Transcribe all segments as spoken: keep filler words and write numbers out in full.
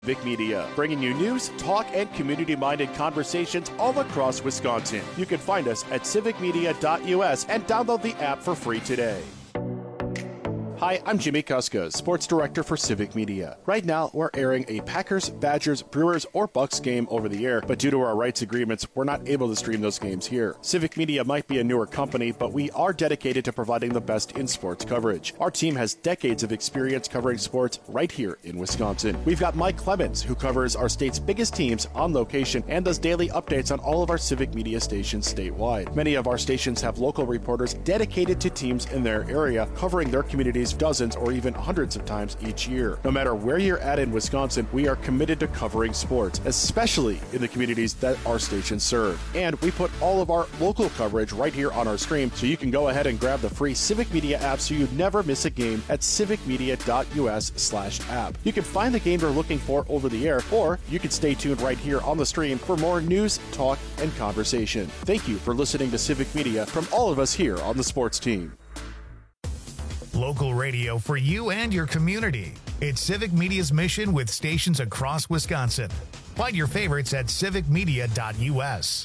Civic Media, bringing you news, talk, and community-minded conversations all across Wisconsin. You can find us at civic media dot U S and download the app for free today. Hi, I'm Jimmy Kuska, Sports Director for Civic Media. Right now, we're airing a Packers, Badgers, Brewers, or Bucks game over the air, but due to our rights agreements, we're not able to stream those games here. Civic Media might be a newer company, but we are dedicated to providing the best in sports coverage. Our team has decades of experience covering sports right here in Wisconsin. We've got Mike Clemens, who covers our state's biggest teams on location and does daily updates on all of our Civic Media stations statewide. Many of our stations have local reporters dedicated to teams in their area, covering their communities dozens or even hundreds of times each year. No matter where you're at in Wisconsin, we are committed to covering sports, especially in the communities that our stations serve. And we put all of our local coverage right here on our stream, so you can go ahead and grab the free Civic Media app so you never miss a game at civic media dot U S slash app. You can find the game you're looking for over the air, or you can stay tuned right here on the stream for more news, talk, and conversation. Thank you for listening to Civic Media from all of us here on the sports team. Local radio for you and your community. It's Civic Media's mission with stations across Wisconsin. Find your favorites at civic media dot U S.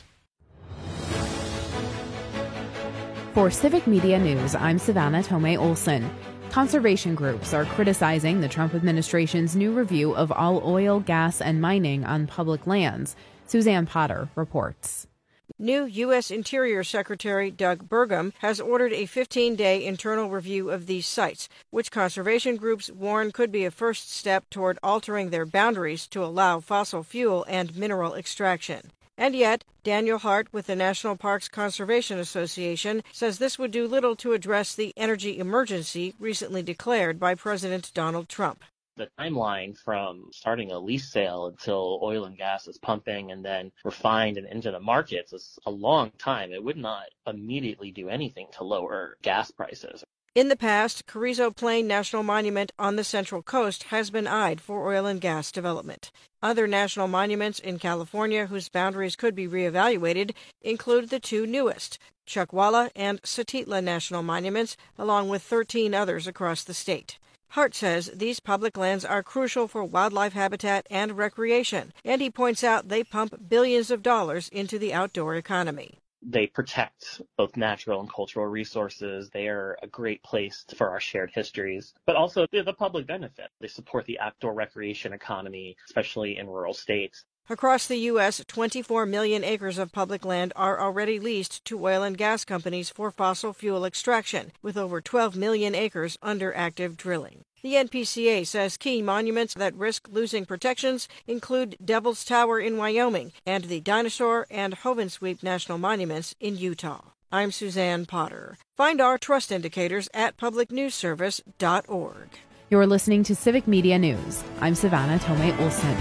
For Civic Media News, I'm Savannah Tomei Olson. Conservation groups are criticizing the Trump administration's new review of all oil, gas, and mining on public lands. Suzanne Potter reports. New U S. Interior Secretary Doug Burgum has ordered a fifteen-day internal review of these sites, which conservation groups warn could be a first step toward altering their boundaries to allow fossil fuel and mineral extraction. And yet, Daniel Hart with the National Parks Conservation Association says this would do little to address the energy emergency recently declared by President Donald Trump. The timeline from starting a lease sale until oil and gas is pumping and then refined and into the markets is a long time. It would not immediately do anything to lower gas prices. In the past, Carrizo Plain National Monument on the Central Coast has been eyed for oil and gas development. Other national monuments in California whose boundaries could be reevaluated include the two newest, Chuckwalla and Satitla National Monuments, along with thirteen others across the state. Hart says these public lands are crucial for wildlife habitat and recreation, and he points out they pump billions of dollars into the outdoor economy. They protect both natural and cultural resources. They are a great place for our shared histories, but also the public benefit. They support the outdoor recreation economy, especially in rural states. Across the U S, twenty-four million acres of public land are already leased to oil and gas companies for fossil fuel extraction, with over twelve million acres under active drilling. The N P C A says key monuments that risk losing protections include Devil's Tower in Wyoming and the Dinosaur and Hovensweep National Monuments in Utah. I'm Suzanne Potter. Find our trust indicators at public news service dot org. You're listening to Civic Media News. I'm Savannah Tomei Olson.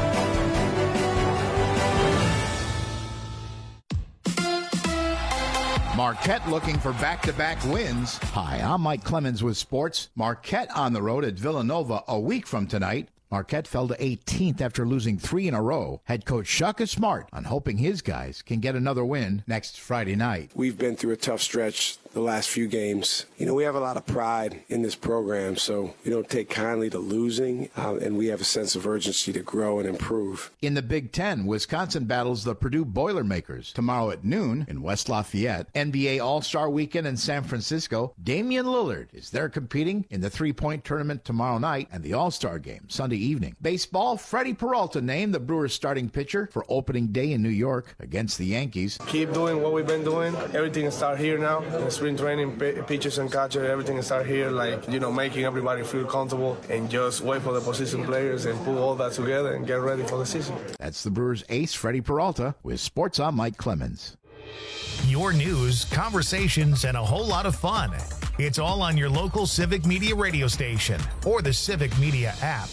Marquette looking for back-to-back wins. Hi, I'm Mike Clemens with sports. Marquette on the road at Villanova a week from tonight. Marquette fell to eighteenth after losing three in a row. Head coach Shaka Smart on hoping his guys can get another win next Friday night. We've been through a tough stretch the last few games. You know, we have a lot of pride in this program, so we don't take kindly to losing, uh, and we have a sense of urgency to grow and improve. In the Big Ten, Wisconsin battles the Purdue Boilermakers tomorrow at noon in West Lafayette. N B A All-Star Weekend in San Francisco. Damian Lillard is there competing in the three-point tournament tomorrow night and the All-Star Game Sunday evening. Baseball, Freddie Peralta named the Brewers starting pitcher for opening day in New York against the Yankees. Keep doing what we've been doing. Everything start here now. Spring training, pitchers and catchers, everything start here, like, you know, making everybody feel comfortable and just wait for the position players and put all that together and get ready for the season. That's the Brewers ace, Freddie Peralta, with Sports on Mike Clemens. Your news, conversations, and a whole lot of fun. It's all on your local Civic Media radio station or the Civic Media app.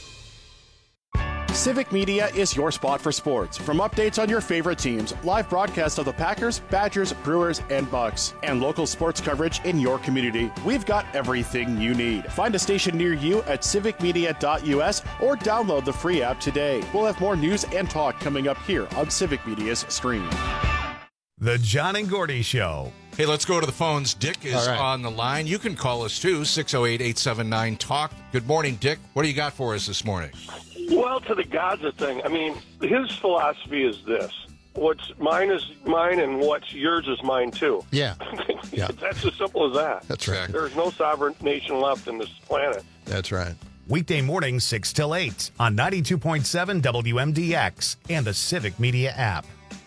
Civic Media is your spot for sports. From updates on your favorite teams, live broadcasts of the Packers, Badgers, Brewers, and Bucks, and local sports coverage in your community, we've got everything you need. Find a station near you at civic media dot U S or download the free app today. We'll have more news and talk coming up here on Civic Media's stream. The John and Gordy Show. Hey, let's go to the phones. Dick is right. on the line. You can call us, too, six oh eight, eight seven nine, talk. Good morning, Dick. What do you got for us this morning? Well, to the Gaza thing, I mean, his philosophy is this. What's mine is mine, and what's yours is mine, too. Yeah. yeah. That's as simple as that. That's right. There's no sovereign nation left in this planet. That's right. Weekday mornings, six till eight on ninety-two point seven W M D X and the Civic Media app.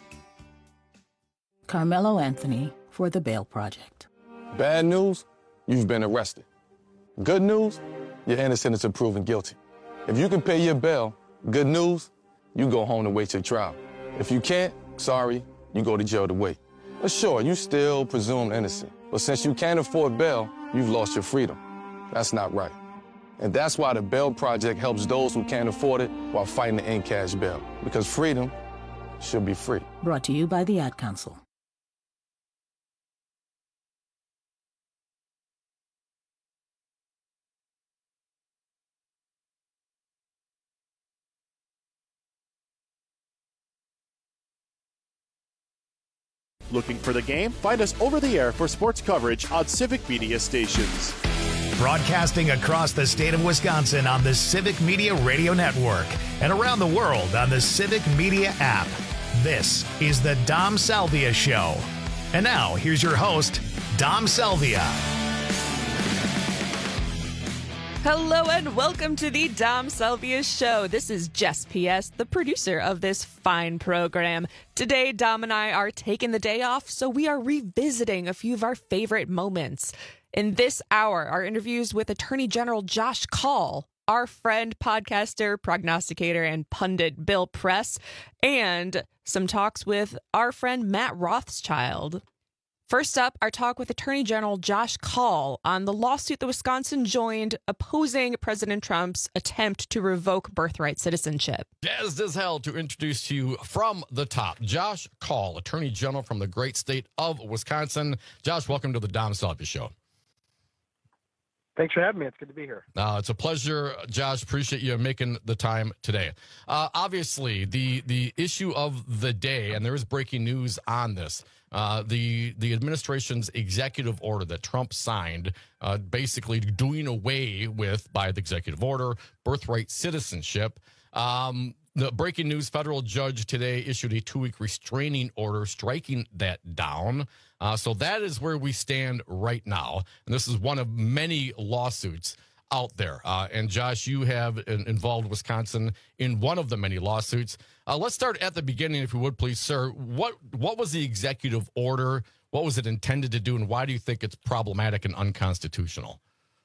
Carmelo Anthony for The Bail Project. Bad news, you've been arrested. Good news, you're innocent until proven guilty. If you can pay your bail, good news, you go home to wait your trial. If you can't, sorry, you go to jail to wait. But sure, you still presumed innocent. But since you can't afford bail, you've lost your freedom. That's not right. And that's why the Bail Project helps those who can't afford it while fighting to end cash bail. Because freedom should be free. Brought to you by the Ad Council. Looking for the game? Find us over the air for sports coverage on Civic Media stations. Broadcasting across the state of Wisconsin on the Civic Media Radio Network and around the world on the Civic Media app. This is the Dom Salvia Show. And now, here's your host, Dom Salvia. Hello and welcome to the Dom Salvia Show. This is Jess P S, the producer of this fine program. Today, Dom and I are taking the day off, so we are revisiting a few of our favorite moments. In this hour, our interviews with Attorney General Josh Kaul, our friend, podcaster, prognosticator, and pundit Bill Press, and some talks with our friend Matt Rothschild. First up, our talk with Attorney General Josh Kaul on the lawsuit that Wisconsin joined opposing President Trump's attempt to revoke birthright citizenship. Jazzed as hell to introduce to you from the top, Josh Kaul, Attorney General from the great state of Wisconsin. Josh, welcome to the Dom Salvia Show. Thanks for having me. It's good to be here. Uh, it's a pleasure, Josh. Appreciate you making the time today. Uh, obviously, the the issue of the day, and there is breaking news on this, uh, the the administration's executive order that Trump signed, uh, basically doing away with, by the executive order, birthright citizenship. Um, the breaking news, federal judge today issued a two-week restraining order striking that down. Uh, so that is where we stand right now. And this is one of many lawsuits out there. Uh, and Josh, you have involved Wisconsin in one of the many lawsuits. Uh, let's start at the beginning, if you would, please, sir. What what was the executive order? What was it intended to do? And why do you think it's problematic and unconstitutional?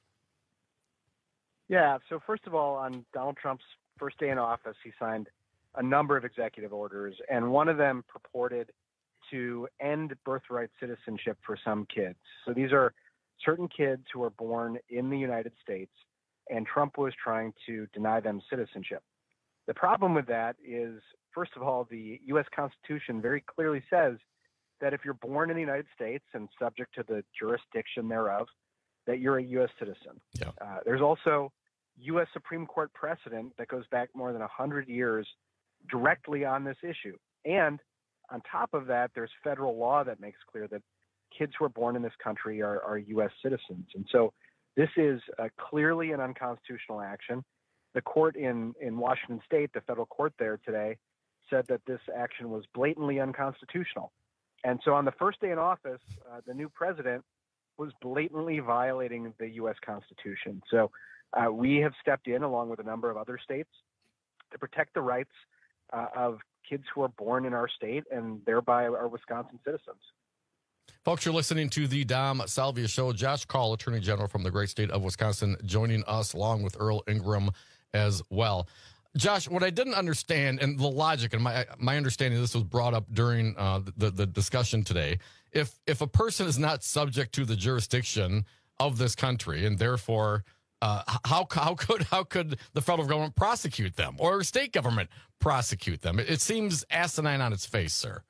Yeah, so first of all, on Donald Trump's first day in office, he signed a number of executive orders, and one of them purported to end birthright citizenship for some kids. So these are certain kids who are born in the United States, and Trump was trying to deny them citizenship. The problem with that is, first of all, the U S Constitution very clearly says that if you're born in the United States and subject to the jurisdiction thereof, that you're a U S citizen. Yeah. Uh, there's also U S Supreme Court precedent that goes back more than one hundred years directly on this issue. And on top of that, there's federal law that makes clear that kids who are born in this country are, are U S citizens. And so this is uh, clearly an unconstitutional action. The court in, in Washington State, the federal court there today, said that this action was blatantly unconstitutional. And so on the first day in office, uh, the new president was blatantly violating the U S Constitution. So uh, we have stepped in, along with a number of other states, to protect the rights uh, of kids who are born in our state and thereby are Wisconsin citizens. Folks, you're listening to the Dom Salvia Show. Josh Kaul, Attorney General from the great state of Wisconsin, joining us along with Earl Ingram as well. Josh, what I didn't understand, and the logic, and my my understanding this was brought up during uh, the, the discussion today, if if a person is not subject to the jurisdiction of this country, and therefore uh, how how could how could the federal government prosecute them or state government prosecute them? It, it seems asinine on its face, sir.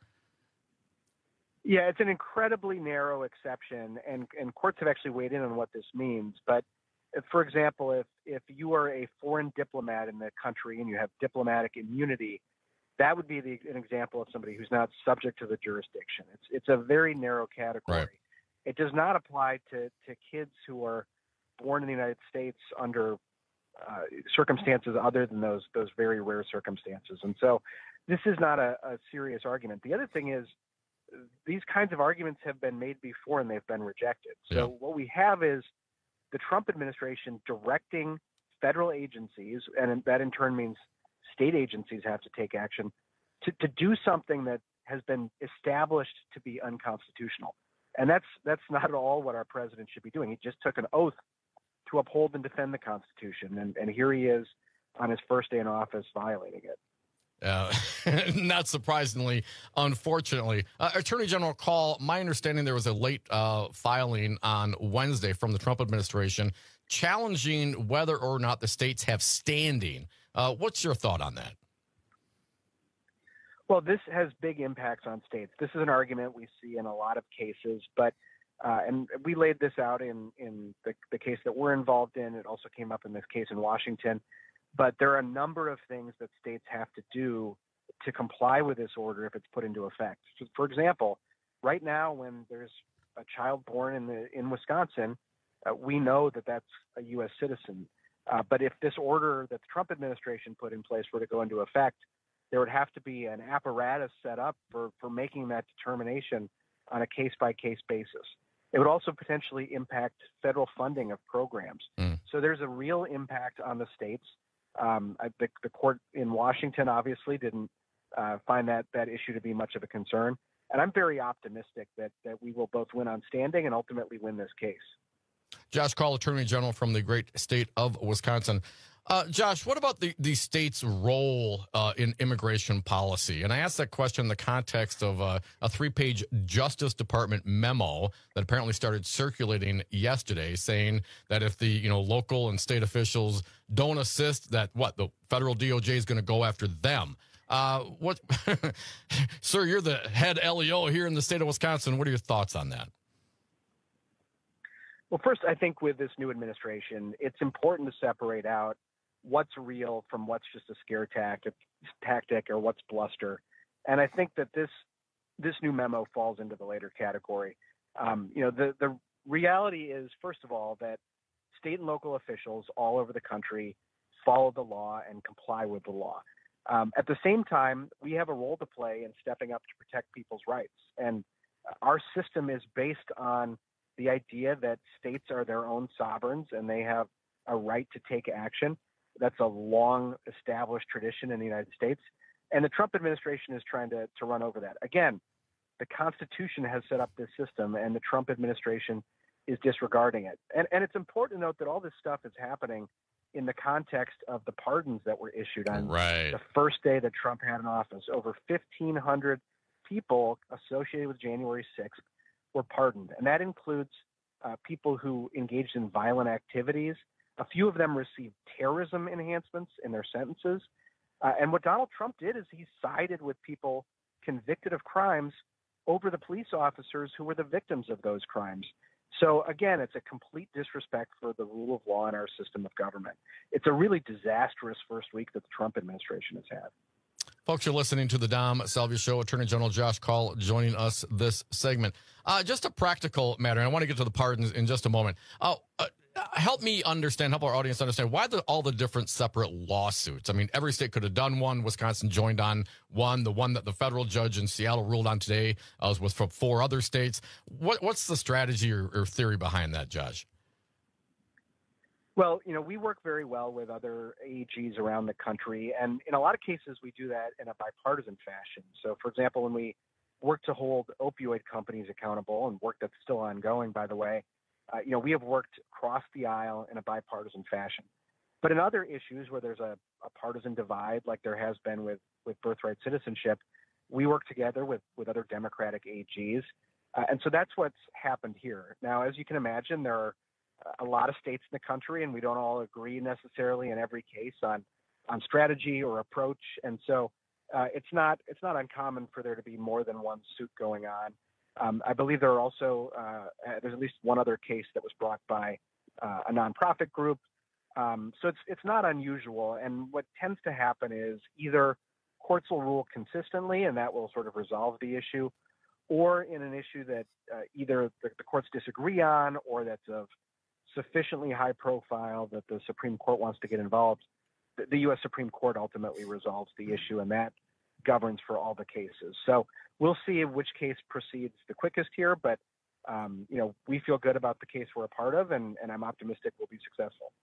Yeah, it's an incredibly narrow exception, and, and courts have actually weighed in on what this means. But if, for example, if, if you are a foreign diplomat in the country and you have diplomatic immunity, that would be the, an example of somebody who's not subject to the jurisdiction. It's it's a very narrow category. Right. It does not apply to, to kids who are born in the United States under uh, circumstances other than those those very rare circumstances. And so this is not a, a serious argument. The other thing is these kinds of arguments have been made before and they've been rejected. So yeah. what we have is the Trump administration directing federal agencies, and that in turn means state agencies have to take action, to, to do something that has been established to be unconstitutional. And that's that's not at all what our president should be doing. He just took an oath to uphold and defend the Constitution, and, and here he is on his first day in office violating it. Uh, not surprisingly, unfortunately. Uh, Attorney General Kahl, my understanding there was a late uh, filing on Wednesday from the Trump administration challenging whether or not the states have standing. Uh, what's your thought on that? Well, this has big impacts on states. This is an argument we see in a lot of cases, but uh, and we laid this out in, in the, the case that we're involved in. It also came up in this case in Washington. But there are a number of things that states have to do to comply with this order if it's put into effect. So for example, right now when there's a child born in the in Wisconsin, uh, we know that that's a U S citizen. Uh, but if this order that the Trump administration put in place were to go into effect, there would have to be an apparatus set up for, for making that determination on a case-by-case basis. It would also potentially impact federal funding of programs. Mm. So there's a real impact on the states. Um, I, the, the court in Washington obviously didn't uh, find that that issue to be much of a concern, and I'm very optimistic that that we will both win on standing and ultimately win this case. Josh Kahl, Attorney General from the great state of Wisconsin. Uh, Josh, what about the, the state's role uh, in immigration policy? And I asked that question in the context of uh, a three-page Justice Department memo that apparently started circulating yesterday, saying that if the you know local and state officials don't assist, that what the federal D O J is going to go after them. Uh, what, sir? You're the head L E O here in the state of Wisconsin. What are your thoughts on that? Well, first, I think with this new administration, it's important to separate out what's real from what's just a scare tactic, tactic or what's bluster. And I think that this this new memo falls into the later category. Um, you know, the, the reality is, first of all, that state and local officials all over the country follow the law and comply with the law. Um, at the same time, we have a role to play in stepping up to protect people's rights. And our system is based on the idea that states are their own sovereigns and they have a right to take action. That's a long established tradition in the United States. And the Trump administration is trying to, to run over that. Again, the Constitution has set up this system and the Trump administration is disregarding it. And, and it's important to note that all this stuff is happening in the context of the pardons that were issued on right. the first day that Trump had in office. Over fifteen hundred people associated with January sixth were pardoned. And that includes uh, people who engaged in violent activities. A few of them received terrorism enhancements in their sentences. Uh, and what Donald Trump did is he sided with people convicted of crimes over the police officers who were the victims of those crimes. So again, it's a complete disrespect for the rule of law in our system of government. It's a really disastrous first week that the Trump administration has had. Folks, you're listening to the Dom Salvia Show. Attorney General Josh Kahl joining us this segment. Uh, just a practical matter, and I want to get to the pardons in just a moment. Uh, uh, help me understand, help our audience understand, why the, all the different separate lawsuits? I mean, every state could have done one. Wisconsin joined on one. The one that the federal judge in Seattle ruled on today uh, was with from four other states. What, what's the strategy or, or theory behind that, Josh? Well, you know, we work very well with other A Gs around the country, and in a lot of cases, we do that in a bipartisan fashion. So, for example, when we work to hold opioid companies accountable, and work that's still ongoing, by the way, uh, you know, we have worked across the aisle in a bipartisan fashion. But in other issues where there's a, a partisan divide, like there has been with, with birthright citizenship, we work together with, with other Democratic A Gs. Uh, and so that's what's happened here. Now, as you can imagine, there are a lot of states in the country, and we don't all agree necessarily in every case on, on strategy or approach. And so uh, it's not it's not uncommon for there to be more than one suit going on. Um, I believe there are also uh, there's at least one other case that was brought by uh, a nonprofit group. Um, so it's it's not unusual. And what tends to happen is either courts will rule consistently, and that will sort of resolve the issue, or in an issue that uh, either the, the courts disagree on or that's of sufficiently high profile that the Supreme Court wants to get involved, the, the U S Supreme Court ultimately resolves the issue, and that governs for all the cases. So we'll see which case proceeds the quickest here, but um, you know, we feel good about the case we're a part of, and, and I'm optimistic we'll be successful.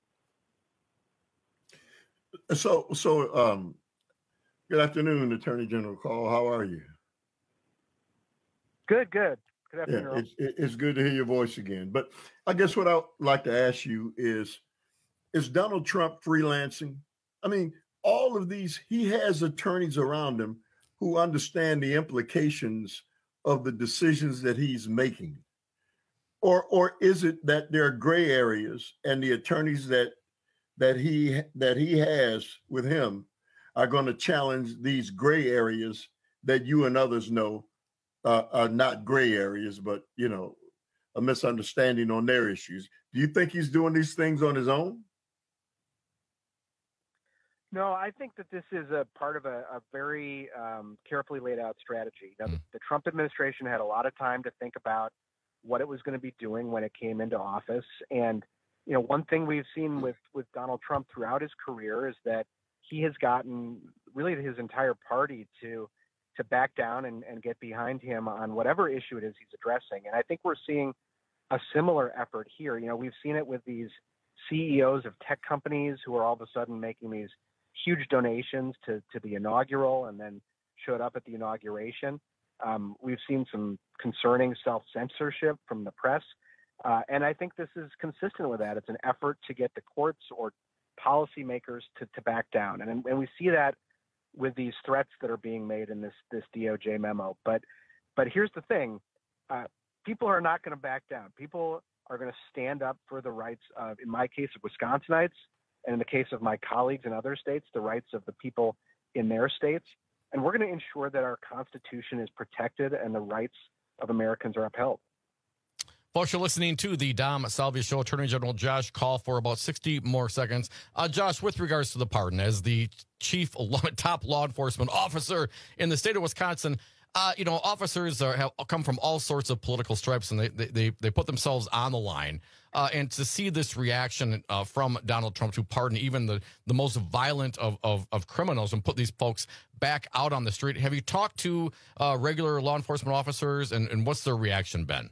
So, so um, good afternoon, Attorney General Carl. How are you? Good, good. Good afternoon. Yeah, it's, it's good to hear your voice again. But I guess what I'd like to ask you is, is Donald Trump freelancing? I mean, all of these, he has attorneys around him who understand the implications of the decisions that he's making. Or, or is it that there are gray areas and the attorneys that that he that he has with him are going to challenge these gray areas that you and others know uh, are not gray areas, but, you know, a misunderstanding on their issues? Do you think he's doing these things on his own? No, I think that this is a part of a, a very um, carefully laid out strategy. Now, the, the Trump administration had a lot of time to think about what it was going to be doing when it came into office. And, you know, one thing we've seen with, with Donald Trump throughout his career is that he has gotten really his entire party to to back down and, and get behind him on whatever issue it is he's addressing. And I think we're seeing a similar effort here. You know, we've seen it with these C E Os of tech companies who are all of a sudden making these huge donations to, to the inaugural and then showed up at the inauguration. Um, we've seen some concerning self-censorship from the press. Uh, and I think this is consistent with that. It's an effort to get the courts or policymakers to, to back down. And, and we see that with these threats that are being made in this, this D O J memo. But, but here's the thing. Uh, people are not going to back down. People are going to stand up for the rights of, in my case, of Wisconsinites, and in the case of my colleagues in other states, the rights of the people in their states. And we're going to ensure that our Constitution is protected and the rights of Americans are upheld. Folks, you're listening to the Dom Salvia Show. Attorney General Josh Kaul for about sixty more seconds. Uh, Josh, with regards to the pardon, as the chief law, top law enforcement officer in the state of Wisconsin, uh, you know, officers are, have come from all sorts of political stripes, and they they, they put themselves on the line. Uh, and to see this reaction uh, from Donald Trump to pardon even the, the most violent of, of, of criminals and put these folks back out on the street, have you talked to uh, regular law enforcement officers, and, and what's their reaction been?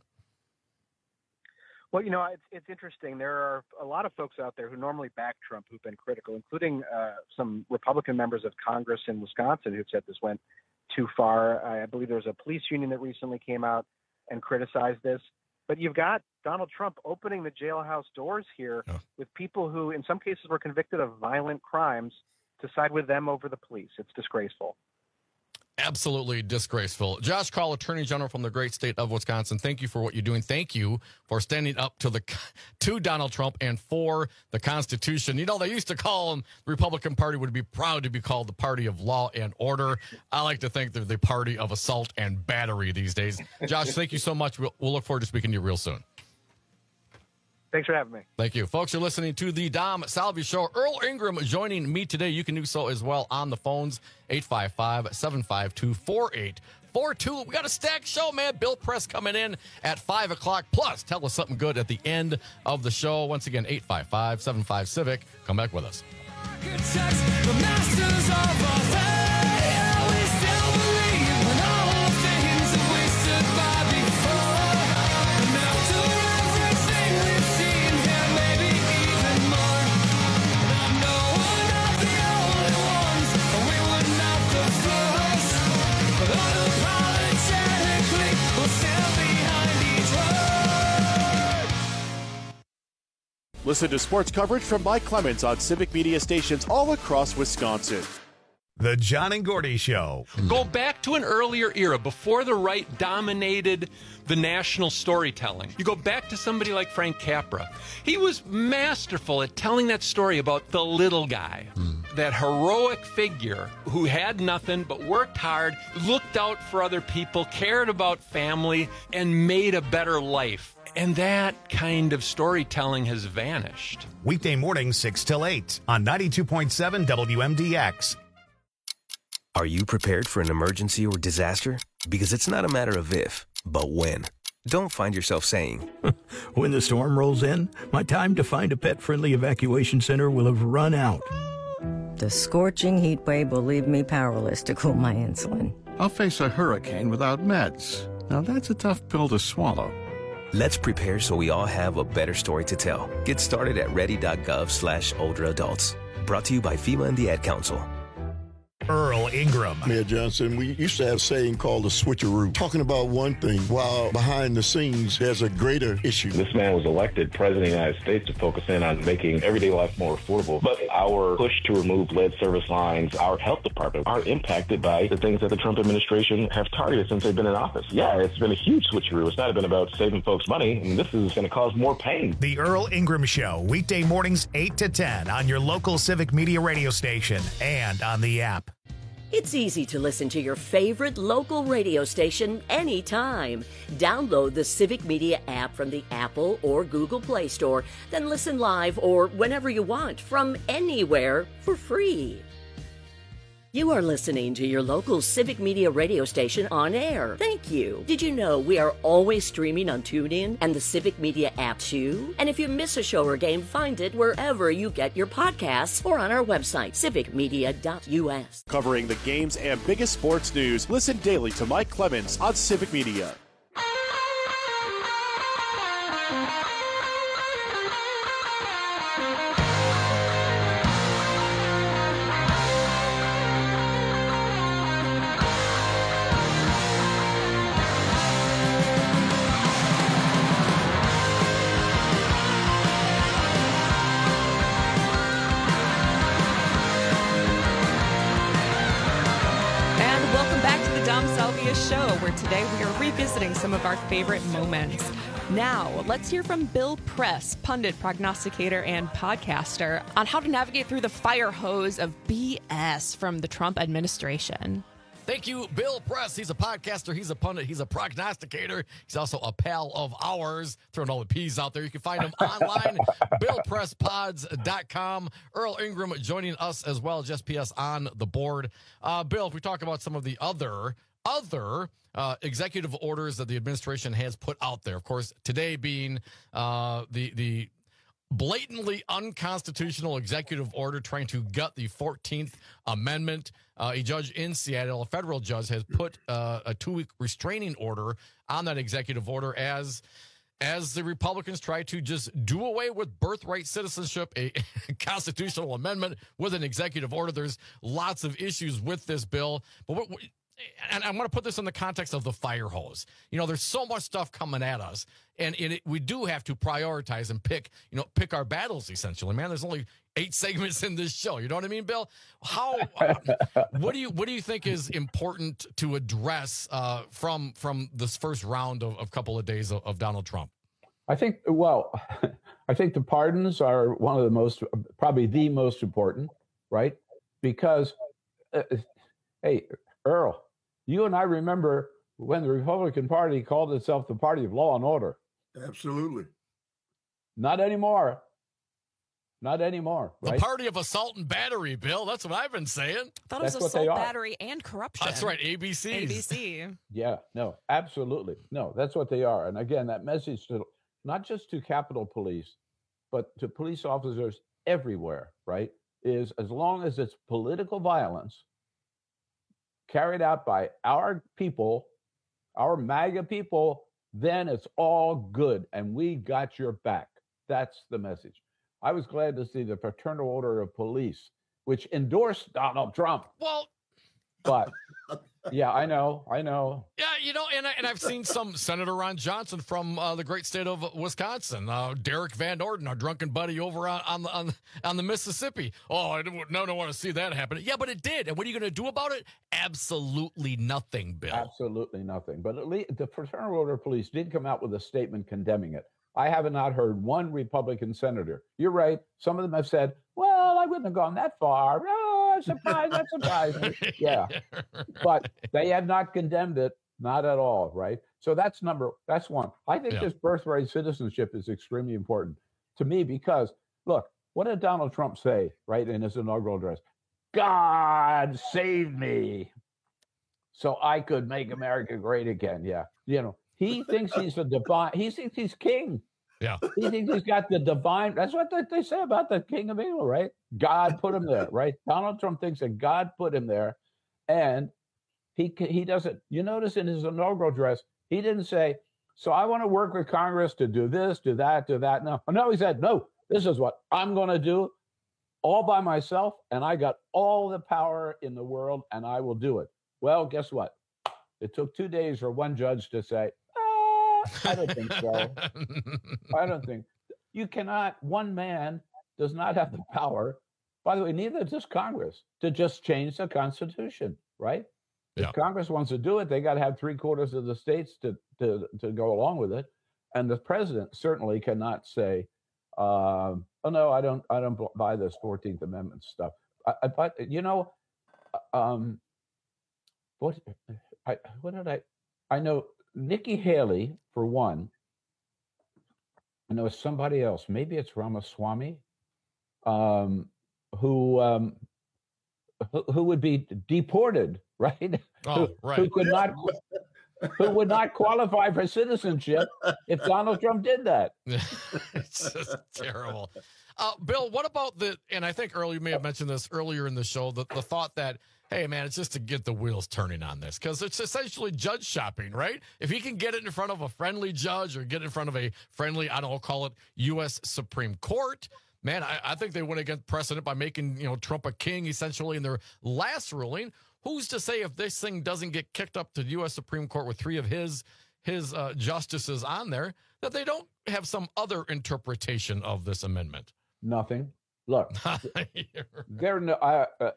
Well, you know, it's, it's interesting. There are a lot of folks out there who normally back Trump who've been critical, including uh, some Republican members of Congress in Wisconsin who've said this went too far. I believe there was a police union that recently came out and criticized this. But you've got Donald Trump opening the jailhouse doors here oh. with people who, in some cases, were convicted of violent crimes to side with them over the police. It's disgraceful. Absolutely disgraceful. Josh Kaul, Attorney General from the great state of Wisconsin, thank you for what you're doing. Thank you for standing up to the to Donald Trump and for the Constitution. You know, they used to call them, the Republican Party would be proud to be called the party of law and order. I like to think they're the party of assault and battery these days. Josh, thank you so much. We'll, we'll look forward to speaking to you real soon. Thanks for having me. Thank you. Folks, you're listening to the Dom Salvia Show. Earl Ingram joining me today. You can do so as well on the phones, eight five five, seven five two, four eight four two. We got a stacked show, man. Bill Press coming in at five o'clock. Plus, tell us something good at the end of the show. Once again, eight five five, seven five, Civic. Come back with us. Listen to sports coverage from Mike Clemens on Civic Media stations all across Wisconsin. The John and Gordy Show. Go back to an earlier era before the right dominated the national storytelling. You go back to somebody like Frank Capra. He was masterful at telling that story about the little guy, mm. that heroic figure who had nothing but worked hard, looked out for other people, cared about family, and made a better life. And that kind of storytelling has vanished. Weekday mornings, six till eight on ninety-two point seven W M D X. Are you prepared for an emergency or disaster? Because it's not a matter of if, but when. don't find yourself saying, when the storm rolls in, my time to find a pet-friendly evacuation center will have run out. The scorching heat wave will leave me powerless to cool my insulin. I'll face a hurricane without meds. Now that's a tough pill to swallow. Let's prepare so we all have a better story to tell. Get started at ready.gov slash older adults. Brought to you by FEMA and the Ad Council. Earl Ingram. Mayor Johnson, we used to have a saying called the switcheroo, talking about one thing while behind the scenes there's a greater issue. This man was elected president of the United States to focus in on making everyday life more affordable. But our push to remove lead service lines, our health department, are impacted by the things that the Trump administration have targeted since they've been in office. Yeah, it's been a huge switcheroo. It's not been about saving folks money, and this is going to cause more pain. The Earl Ingram Show, weekday mornings eight to ten on your local Civic Media radio station and on the app. It's easy to listen to your favorite local radio station anytime. Download the Civic Media app from the Apple or Google Play Store, then listen live or whenever you want from anywhere for free. You are listening to your local Civic Media radio station on air. Thank you. Did you know we are always streaming on TuneIn and the Civic Media app too? And if you miss a show or game, find it wherever you get your podcasts or on our website, civic media dot u s. Covering the games and biggest sports news, listen daily to Mike Clemens on Civic Media. Show, where today we are revisiting some of our favorite moments. Now, let's hear from Bill Press, pundit, prognosticator, and podcaster, on how to navigate through the fire hose of B S from the Trump administration. Thank you, Bill Press. He's a podcaster, he's a pundit, he's a prognosticator. He's also a pal of ours, throwing all the P's out there. You can find him online, bill press pods dot com. Earl Ingram joining us as well, just P S on the board. Uh, Bill, if we talk about some of the other Other uh, executive orders that the administration has put out there, of course, today being uh, the the blatantly unconstitutional executive order trying to gut the fourteenth Amendment. Uh, a judge in Seattle, a federal judge, has put uh, a two-week restraining order on that executive order as as the Republicans try to just do away with birthright citizenship, a constitutional amendment with an executive order. There's lots of issues with this bill, but what, what and I want to put this in the context of the fire hose. You know, there's so much stuff coming at us, and it, we do have to prioritize and pick, you know, pick our battles, essentially, man. There's only eight segments in this show. You know what I mean, Bill? How, uh, what do you, what do you think is important to address uh, from, from this first round of, of couple of days of, of Donald Trump? I think, well, I think the pardons are one of the most, probably the most important, right? Because, uh, hey, Earl, you and I remember when the Republican Party called itself the party of law and order. Absolutely. Not anymore. Not anymore. The right? party of assault and battery, Bill. That's what I've been saying. I thought it was assault, battery, and corruption. That's right, A B Cs. A B C. Yeah, no, absolutely. No, that's what they are. And again, that message to not just to Capitol Police, but to police officers everywhere, right, is as long as it's political violence carried out by our people, our MAGA people, then it's all good, and we got your back. That's the message. I was glad to see the Fraternal Order of Police, which endorsed Donald Trump. Well, but yeah, I know, I know. Yeah, you know, and, I, and I've seen some Senator Ron Johnson from uh, the great state of Wisconsin, uh, Derek Van Orden, our drunken buddy over on on the, on, on the Mississippi. Oh, I don't, no, don't want to see that happen. Yeah, but it did. And what are you going to do about it? Absolutely nothing, Bill. Absolutely nothing. But at least the Fraternal Order of Police did come out with a statement condemning it. I have not heard one Republican senator. You're right. Some of them have said, well, I wouldn't have gone that far. Oh, surprise, that's surprising. Yeah. But they have not condemned it, not at all, right? So that's number, that's one. I think yeah. this birthright citizenship is extremely important to me because, look, what did Donald Trump say, right, in his inaugural address? God save me so I could make America great again. Yeah. You know, He thinks he's a divine. He thinks he's king. Yeah. He thinks he's got the divine. That's what they, they say about the king of England, right? God put him there, right? Donald Trump thinks that God put him there, and he he doesn't. You notice in his inaugural address, he didn't say, "So I want to work with Congress to do this, do that, do that." No, no, he said, "No, this is what I'm going to do, all by myself, and I got all the power in the world, and I will do it." Well, guess what? It took two days for one judge to say, I don't think so. I don't think. You cannot, one man does not have the power, by the way, neither does Congress, to just change the Constitution, right? Yeah. If Congress wants to do it, they got to have three quarters of the states to, to, to go along with it. And the president certainly cannot say, uh, oh, no, I don't I don't buy this fourteenth Amendment stuff. I, I, but, you know, um, what, I, what did I, I know Nikki Haley, for one. I know somebody else. Maybe it's Ramaswamy, um, who, um, who who would be deported, right? Oh, who, right. Who could not, who would not qualify for citizenship if Donald Trump did that. It's just terrible. Uh, Bill, what about the? And I think earlier you may have mentioned this earlier in the show. The the thought that, hey, man, it's just to get the wheels turning on this, because it's essentially judge shopping, right? If he can get it in front of a friendly judge or get it in front of a friendly, I don't know, call it U S Supreme Court, man, I, I think they went against precedent by making, you know, Trump a king essentially in their last ruling. Who's to say if this thing doesn't get kicked up to the U S Supreme Court with three of his his uh, justices on there, that they don't have some other interpretation of this amendment? Nothing. Look, there no. I, uh,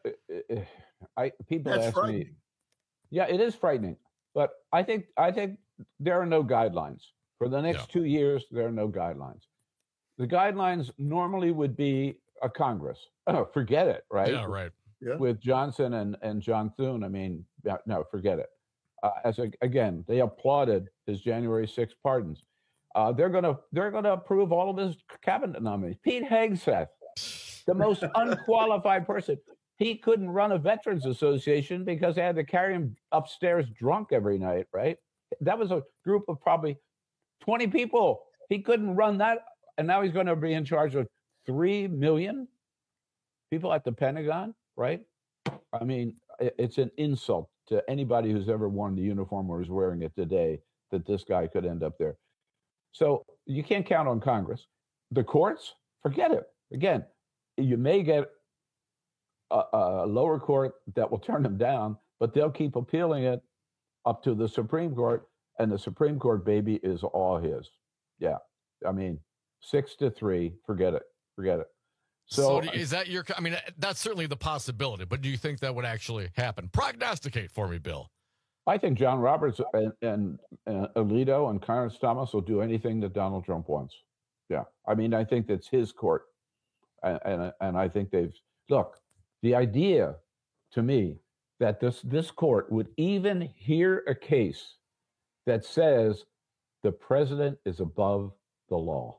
I people That's ask frightening. me. Yeah, it is frightening, but I think I think there are no guidelines for the next Yeah. two years. There are no guidelines. The guidelines normally would be a Congress. Oh, forget it, right? Yeah, right. Yeah. With Johnson and and John Thune. I mean, yeah, no, forget it. Uh, as a, again, they applauded his January sixth pardons. Uh, they're gonna they're gonna approve all of his cabinet nominees. Pete Hegseth, the most unqualified person. He couldn't run a veterans association because they had to carry him upstairs drunk every night, right? That was a group of probably twenty people. He couldn't run that. And now he's going to be in charge of three million people at the Pentagon, right? I mean, it's an insult to anybody who's ever worn the uniform or is wearing it today that this guy could end up there. So you can't count on Congress. The courts, forget it. Again, you may get a, a lower court that will turn them down, but they'll keep appealing it up to the Supreme Court, and the Supreme Court, baby, is all his. Yeah. I mean, six to three, forget it. Forget it. So, So, is that your, I mean, that's certainly the possibility, but do you think that would actually happen? Prognosticate for me, Bill. I think John Roberts and, and, and Alito and Clarence Thomas will do anything that Donald Trump wants. Yeah. I mean, I think that's his court. And, and, and I think they've, look, the idea to me that this, this court would even hear a case that says the president is above the law,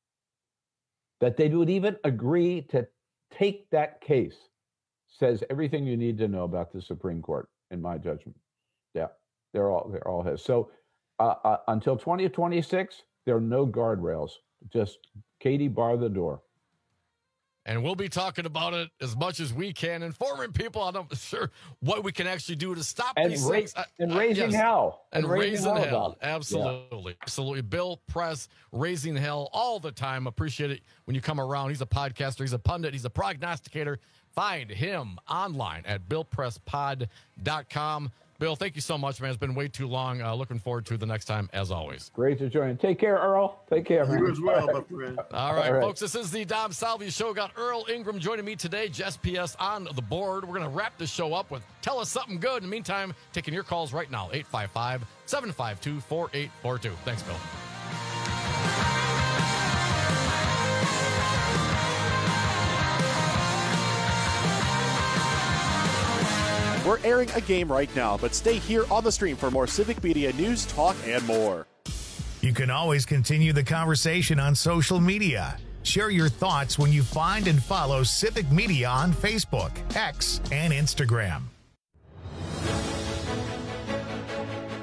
that they would even agree to take that case, says everything you need to know about the Supreme Court, in my judgment. Yeah, they're all they're all his. So uh, uh, until twenty twenty-six, there are no guardrails. Just Katie, bar the door. And we'll be talking about it as much as we can, informing people on sure what we can actually do to stop And these ra- things. Uh, and uh, raising yes. hell. And, And raising raising hell hell. about it. Absolutely. Absolutely. Bill Press, raising hell all the time. Appreciate it when you come around. He's a podcaster. He's a pundit. He's a prognosticator. Find him online at bill press pod dot com. Bill, thank you so much, man. It's been way too long. Uh, looking forward to the next time, as always. Great to join. Take care, Earl. Take care, man. You as well, my friend. All right, All right. folks, this is the Dom Salvia Show. Got Earl Ingram joining me today, Jess P S on the board. We're going to wrap this show up with Tell Us Something Good. In the meantime, taking your calls right now, eight five five, seven five two, four eight four two. Thanks, Bill. We're airing a game right now, but stay here on the stream for more Civic Media news, talk, and more. You can always continue the conversation on social media. Share your thoughts when you find and follow Civic Media on Facebook, X, and Instagram.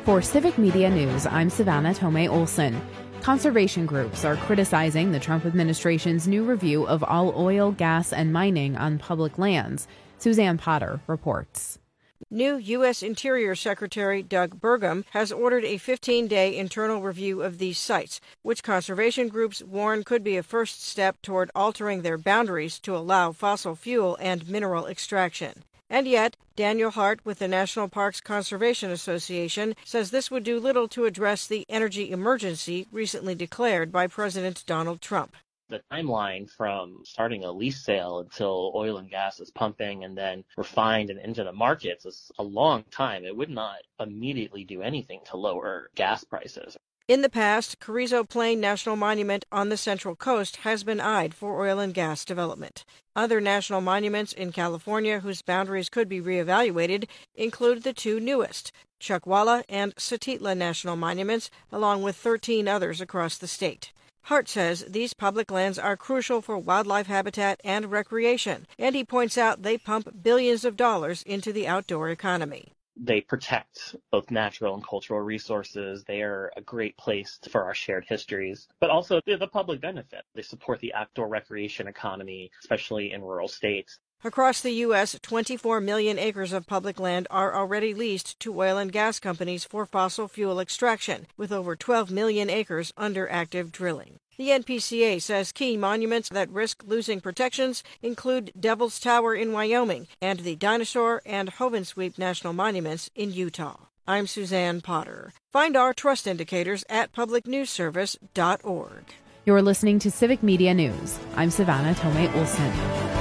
For Civic Media News, I'm Savannah Tomei Olson. Conservation groups are criticizing the Trump administration's new review of all oil, gas, and mining on public lands. Suzanne Potter reports. New U S Interior Secretary Doug Burgum has ordered a fifteen-day internal review of these sites, which conservation groups warn could be a first step toward altering their boundaries to allow fossil fuel and mineral extraction. And yet, Daniel Hart with the National Parks Conservation Association says this would do little to address the energy emergency recently declared by President Donald Trump. The timeline from starting a lease sale until oil and gas is pumping and then refined and into the markets is a long time. It would not immediately do anything to lower gas prices. In the past, Carrizo Plain National Monument on the Central Coast has been eyed for oil and gas development. Other national monuments in California whose boundaries could be reevaluated include the two newest, Chuckwalla and Satitla National Monuments, along with thirteen others across the state. Hart says these public lands are crucial for wildlife habitat and recreation, and he points out they pump billions of dollars into the outdoor economy. They protect both natural and cultural resources. They are a great place for our shared histories, but also the public benefit. They support the outdoor recreation economy, especially in rural states. Across the U S, twenty-four million acres of public land are already leased to oil and gas companies for fossil fuel extraction, with over twelve million acres under active drilling. The N P C A says key monuments that risk losing protections include Devil's Tower in Wyoming and the Dinosaur and Hovensweep National Monuments in Utah. I'm Suzanne Potter. Find our trust indicators at public news service dot org. You're listening to Civic Media News. I'm Savannah Tomei Olson.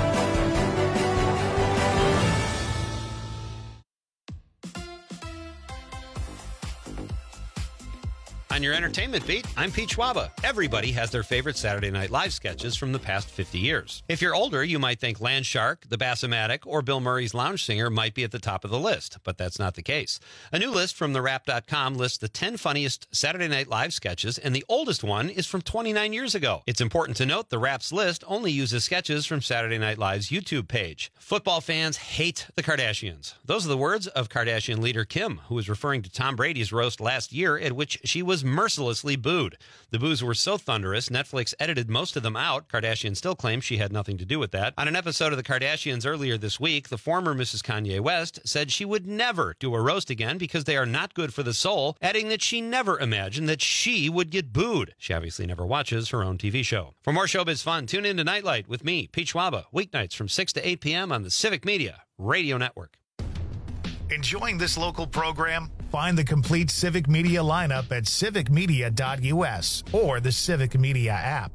On your entertainment beat, I'm Pete Schwaba. Everybody has their favorite Saturday Night Live sketches from the past fifty years. If you're older, you might think Land Shark, The Bassomatic, or Bill Murray's Lounge Singer might be at the top of the list, but that's not the case. A new list from the rap dot com lists the ten funniest Saturday Night Live sketches, and the oldest one is from twenty-nine years ago. It's important to note the Rap's list only uses sketches from Saturday Night Live's YouTube page. Football fans hate the Kardashians. Those are the words of Kardashian leader Kim, who was referring to Tom Brady's roast last year at which she was mercilessly booed. The boos were so thunderous, Netflix edited most of them out. Kardashian still claims she had nothing to do with that. On an episode of The Kardashians earlier this week, the former Missus Kanye West said she would never do a roast again because they are not good for the soul, adding that she never imagined that she would get booed. She obviously never watches her own T V show. For more showbiz fun, tune in to Nightlight with me, Pete Schwaba, weeknights from six to eight p.m. on the Civic Media Radio Network. Enjoying this local program? Find the complete Civic Media lineup at civic media dot u s or the Civic Media app.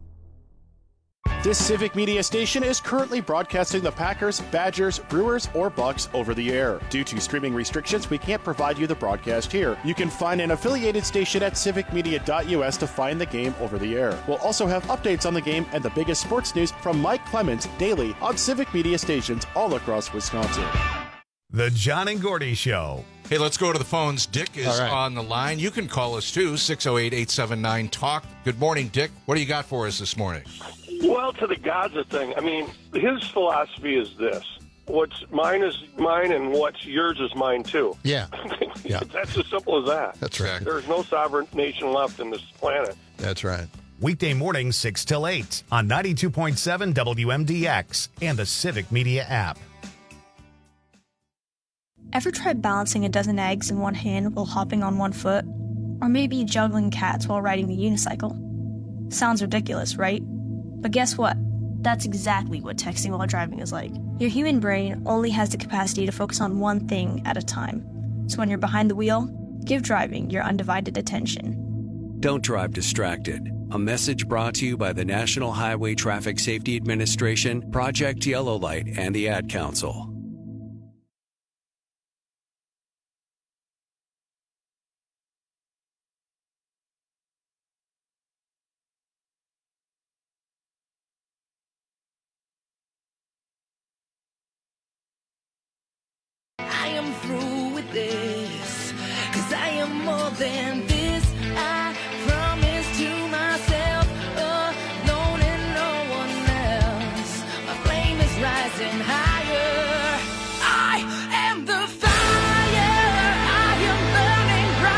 This Civic Media station is currently broadcasting the Packers, Badgers, Brewers, or Bucks over the air. Due to streaming restrictions, we can't provide you the broadcast here. You can find an affiliated station at civic media dot u s to find the game over the air. We'll also have updates on the game and the biggest sports news from Mike Clemens daily on Civic Media stations all across Wisconsin. The John and Gordy Show. Hey, let's go to the phones. Dick is right on the line. You can call us too, six oh eight, eight seven nine, talk. Good morning, Dick. What do you got for us this morning? Well, to the Gaza thing, I mean, his philosophy is this. What's mine is mine and what's yours is mine too. Yeah. yeah. That's as simple as that. That's right. There's no sovereign nation left in this planet. That's right. Weekday mornings, six till eight on ninety-two point seven W M D X and the Civic Media app. Ever tried balancing a dozen eggs in one hand while hopping on one foot? Or maybe juggling cats while riding the unicycle? Sounds ridiculous, right? But guess what? That's exactly what texting while driving is like. Your human brain only has the capacity to focus on one thing at a time. So when you're behind the wheel, give driving your undivided attention. Don't drive distracted. A message brought to you by the National Highway Traffic Safety Administration, Project Yellow Light, and the Ad Council. More than this, I promise to myself, alone and no one else. My flame is rising higher. I am the fire. I am burning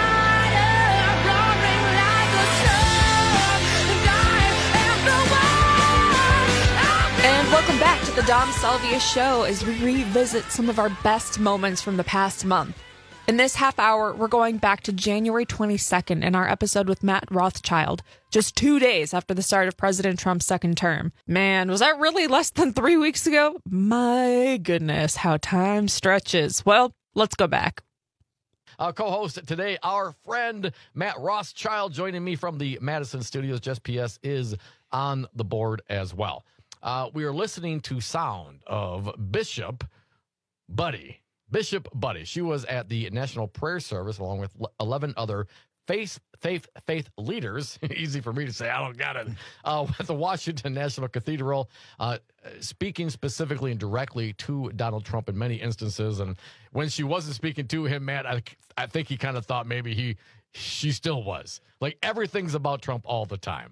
the Dom Salvia Show as we revisit some of our best moments from the past month. In this half hour, we're going back to January twenty-second in our episode with Matt Rothschild, just two days after the start of President Trump's second term. Man, was that really less than three weeks ago? My goodness, how time stretches. Well, let's go back. Uh, co-host today, our friend Matt Rothschild, joining me from the Madison studios. Just P S is on the board as well. Uh, we are listening to sound of Bishop Buddy. Bishop Buddy. She was at the National Prayer Service along with eleven other faith faith faith leaders. Easy for me to say. I don't got it. Uh, at the Washington National Cathedral, uh, speaking specifically and directly to Donald Trump in many instances. And when she wasn't speaking to him, Matt, I, I think he kind of thought maybe he she still was. Like, everything's about Trump all the time.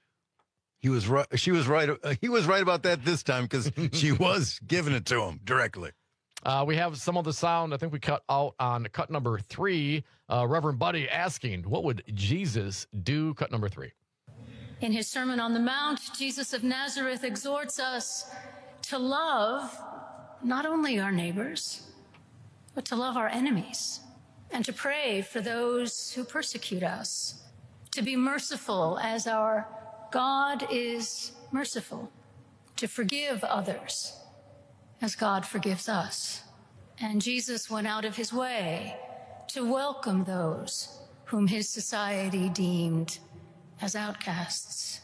He was right. She was right. Uh, he was right about that this time because she was giving it to him directly. Uh, we have some of the sound. I think we cut out on cut number three. Uh, Reverend Buddy asking, "What would Jesus do?" Cut number three. In his Sermon on the Mount, Jesus of Nazareth exhorts us to love not only our neighbors, but to love our enemies, and to pray for those who persecute us, to be merciful as our God is merciful, to forgive others as God forgives us. And Jesus went out of his way to welcome those whom his society deemed as outcasts.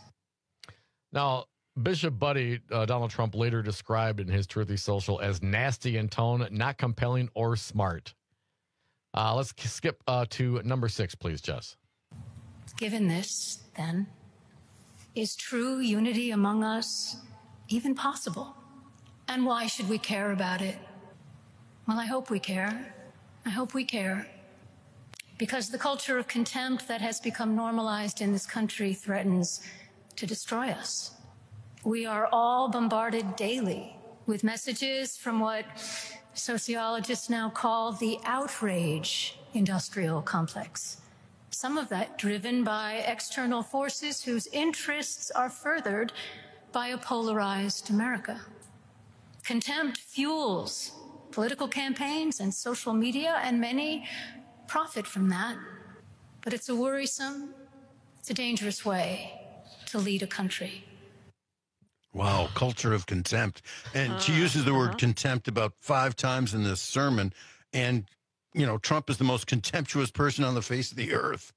Now, Bishop Buddy, uh, Donald Trump later described in his Truthy Social as nasty in tone, not compelling or smart. Uh, let's skip uh, to number six, please, Jess. Given this, then, is true unity among us even possible? And why should we care about it? Well, I hope we care. I hope we care. Because the culture of contempt that has become normalized in this country threatens to destroy us. We are all bombarded daily with messages from what sociologists now call the outrage industrial complex. Some of that driven by external forces whose interests are furthered by a polarized America. Contempt fuels political campaigns and social media, and many profit from that. But it's a worrisome, it's a dangerous way to lead a country. Wow, culture of contempt. And uh, she uses the word uh-huh. contempt about five times in this sermon. And, you know, Trump is the most contemptuous person on the face of the earth.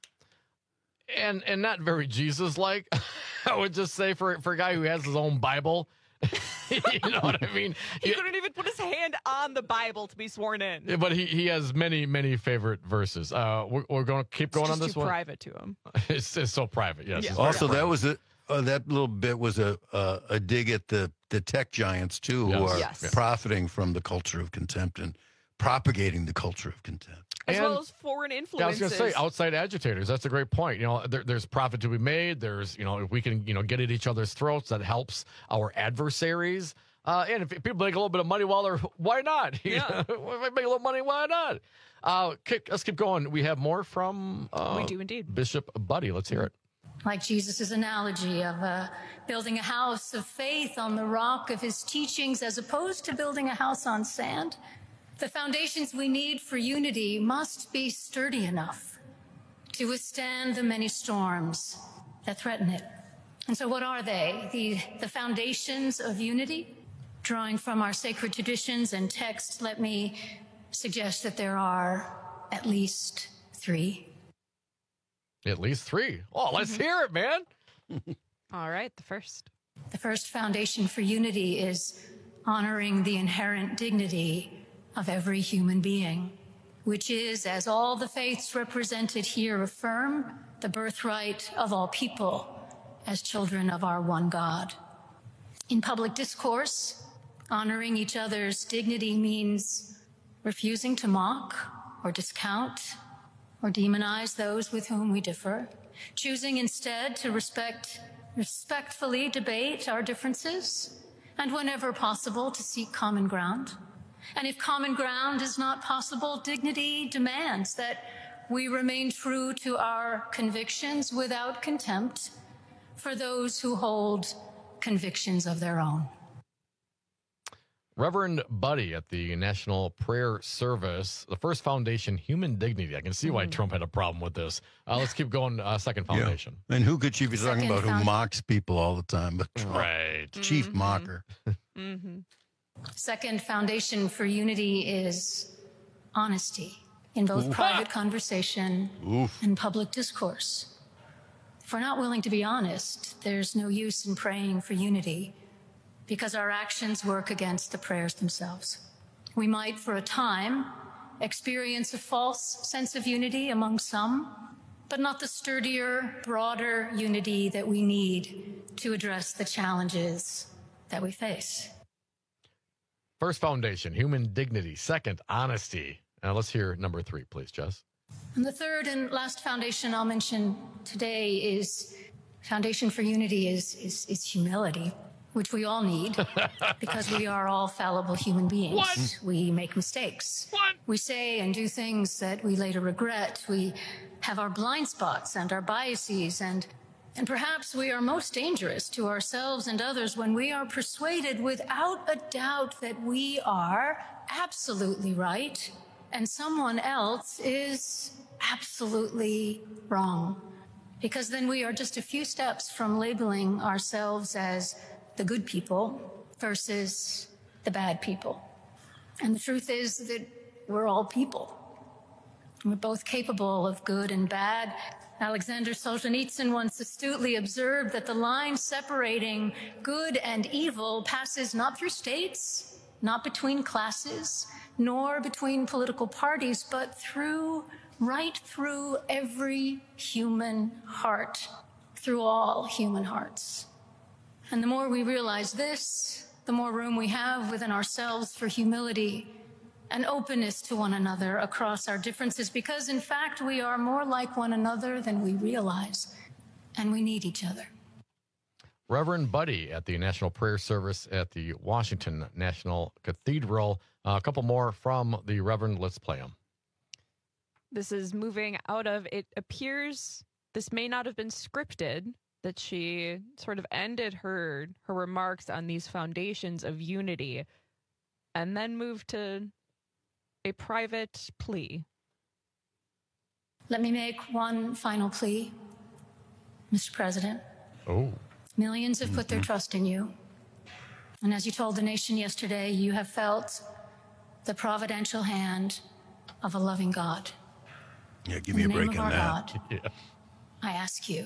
And and not very Jesus-like, I would just say, for, for a guy who has his own Bible. You know what I mean? He yeah. couldn't even put his hand on the Bible to be sworn in. Yeah, but he, he has many, many favorite verses. Uh, we're, we're going to keep it's going just on this too one. private to him. It's, it's so private, yes. Yeah. Also, private. that was a uh, that little bit was a uh, a dig at the, the tech giants, too, yes. who are yes. profiting from the culture of contempt and propagating the culture of contempt. As and, well as foreign influences. Yeah, I was going to say outside agitators. That's a great point. You know, there, there's profit to be made. There's, you know, if we can, you know, get at each other's throats, that helps our adversaries. Uh, and if people make a little bit of money while they're, why not? Yeah. If they make a little money, why not? Uh, kick, let's keep going. We have more from uh, we do indeed. Bishop Buddy. Let's hear it. Like Jesus' analogy of uh, building a house of faith on the rock of his teachings as opposed to building a house on sand. The foundations we need for unity must be sturdy enough to withstand the many storms that threaten it. And so what are they? The, the foundations of unity? Drawing from our sacred traditions and texts, let me suggest that there are at least three. At least three. Oh, let's hear it, man. All right, the first. The first foundation for unity is honoring the inherent dignity of every human being, which is, as all the faiths represented here affirm, the birthright of all people as children of our one God. In public discourse, honoring each other's dignity means refusing to mock or discount or demonize those with whom we differ, choosing instead to respect, respectfully debate our differences, and whenever possible, to seek common ground. And if common ground is not possible, dignity demands that we remain true to our convictions without contempt for those who hold convictions of their own. Reverend Buddy at the National Prayer Service, the First Foundation, Human Dignity. I can see why Mm. Trump had a problem with this. Uh, let's keep going. Uh, second Foundation. Yeah. And who could she be talking Second about who found- mocks people all the time? But Trump, Right. chief Mhm. mocker. Mm-hmm. Second foundation for unity is honesty in both Oof. private conversation Oof. and public discourse. If we're not willing to be honest, there's no use in praying for unity because our actions work against the prayers themselves. We might, for a time, experience a false sense of unity among some, but not the sturdier, broader unity that we need to address the challenges that we face. First Foundation, Human Dignity. Second, Honesty. Now let's hear number three, please, Jess. And the third and last foundation I'll mention today is Foundation for Unity is, is, is humility, which we all need because we are all fallible human beings. What? We make mistakes. What? We say and do things that we later regret. We have our blind spots and our biases, and and perhaps we are most dangerous to ourselves and others when we are persuaded without a doubt that we are absolutely right and someone else is absolutely wrong. Because then we are just a few steps from labeling ourselves as the good people versus the bad people. And the truth is that we're all people. We're both capable of good and bad. Alexander Solzhenitsyn once astutely observed that the line separating good and evil passes not through states, not between classes, nor between political parties, but through, right through every human heart, through all human hearts. And the more we realize this, the more room we have within ourselves for humility and openness to one another across our differences, because in fact we are more like one another than we realize, and we need each other. Reverend Buddy at the National Prayer Service at the Washington National Cathedral. Uh, a couple more from the Reverend. Let's play them. This is moving out of, it appears this may not have been scripted, that she sort of ended her her remarks on these foundations of unity and then moved to a private plea. Let me make one final plea, Mister President. Oh. Millions have put their trust in you. And as you told the nation yesterday, you have felt the providential hand of a loving God. Yeah, give me a In the name break of on our that. God, Yeah. I ask you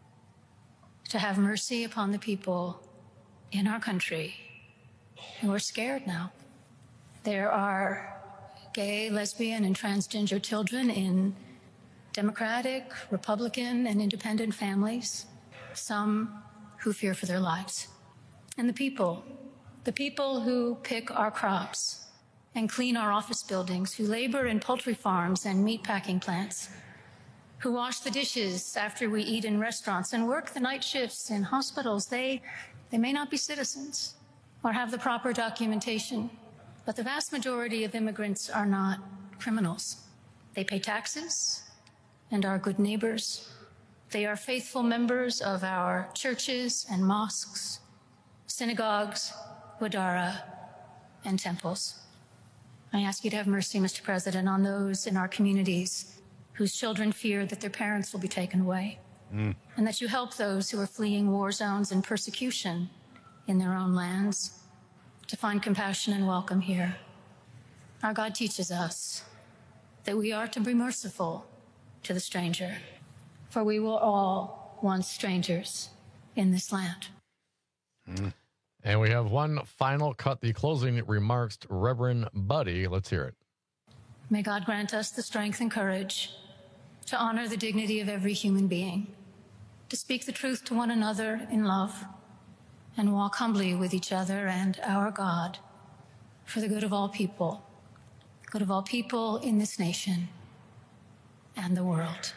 to have mercy upon the people in our country who are scared now. There are gay, lesbian, and transgender children in Democratic, Republican, and independent families, some who fear for their lives. And the people, the people who pick our crops and clean our office buildings, who labor in poultry farms and meat packing plants, who wash the dishes after we eat in restaurants and work the night shifts in hospitals, they, they may not be citizens or have the proper documentation, but the vast majority of immigrants are not criminals. They pay taxes and are good neighbors. They are faithful members of our churches and mosques, synagogues, wadara, and temples. I ask you to have mercy, Mister President, on those in our communities whose children fear that their parents will be taken away, Mm. and that you help those who are fleeing war zones and persecution in their own lands to find compassion and welcome here. Our God teaches us that we are to be merciful to the stranger, for we were all once strangers in this land. Mm. And we have one final cut, the closing remarks, Reverend Buddy. Let's hear it. May God grant us the strength and courage to honor the dignity of every human being, to speak the truth to one another in love, and walk humbly with each other and our God for the good of all people, good of all people in this nation and the world.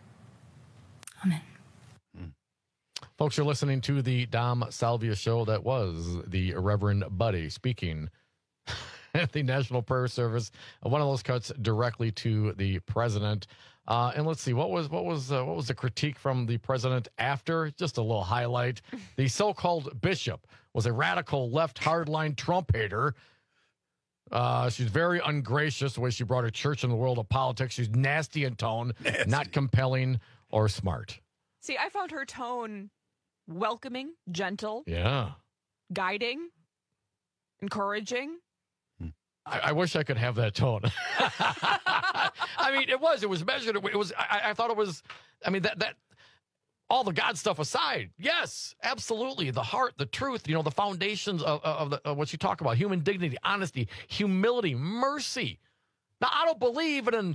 Amen. Folks, you're listening to the Dom Salvia show. That was the Reverend Buddy speaking. the National Prayer Service. Uh, one of those cuts directly to the president. Uh, and let's see, what was what was uh, what was the critique from the president after? Just a little highlight. The so-called bishop was a radical left hardline Trump hater. Uh, she's very ungracious the way she brought her church in the world of politics. She's nasty in tone, nasty. Not compelling or smart. See, I found her tone welcoming, gentle, yeah, guiding, encouraging. I, I wish I could have that tone. I mean, it was, it was measured. It was, I, I thought it was, I mean, that, that, all the God stuff aside, yes, absolutely. The heart, the truth, you know, the foundations of, of, the, of what you talk about, human dignity, honesty, humility, mercy. Now, I don't believe in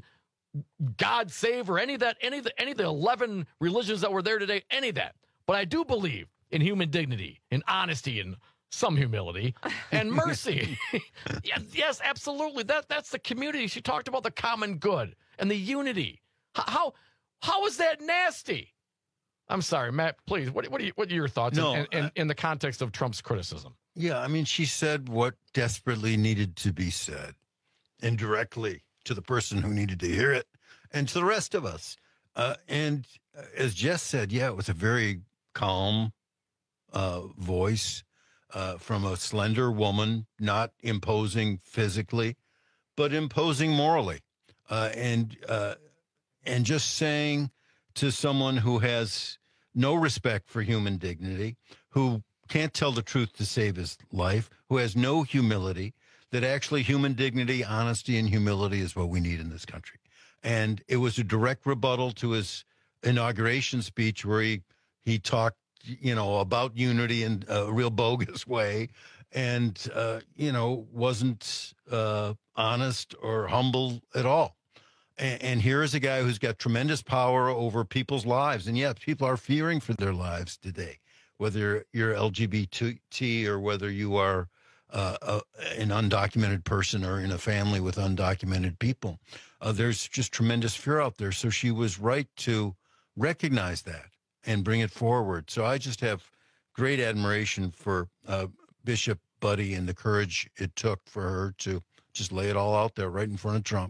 God save or any of that, any of the, any of the eleven religions that were there today, any of that. But I do believe in human dignity, in honesty, and some humility and mercy. yes, yes, absolutely. That that's the community. She talked about the common good and the unity. How how is that nasty? I'm sorry, Matt. Please, what what are you, what are your thoughts no, in, in, in the context of Trump's criticism? Yeah, I mean, she said what desperately needed to be said, indirectly to the person who needed to hear it, and to the rest of us. Uh, and as Jess said, yeah, it was a very calm uh, voice. Uh, from a slender woman, not imposing physically, but imposing morally, uh, and uh, and just saying to someone who has no respect for human dignity, who can't tell the truth to save his life, who has no humility, that actually human dignity, honesty, and humility is what we need in this country. And it was a direct rebuttal to his inauguration speech where he he talked, you know, about unity in a real bogus way, and, uh, you know, wasn't uh, honest or humble at all. And, and here is a guy who's got tremendous power over people's lives. And yes, people are fearing for their lives today, whether you're L G B T or whether you are uh, a, an undocumented person or in a family with undocumented people. Uh, there's just tremendous fear out there. So she was right to recognize that and bring it forward. So I just have great admiration for uh, Bishop Buddy and the courage it took for her to just lay it all out there right in front of Trump.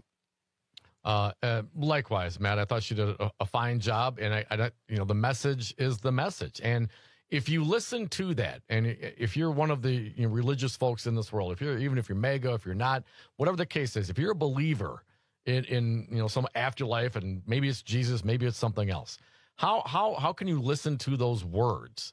Uh, uh, likewise, Matt, I thought she did a, a fine job, and I, I, you know, the message is the message. And if you listen to that, and if you're one of the you know, religious folks in this world, if you're even if you're mega, if you're not, whatever the case is, if you're a believer in, in you know some afterlife, and maybe it's Jesus, maybe it's something else. How how how can you listen to those words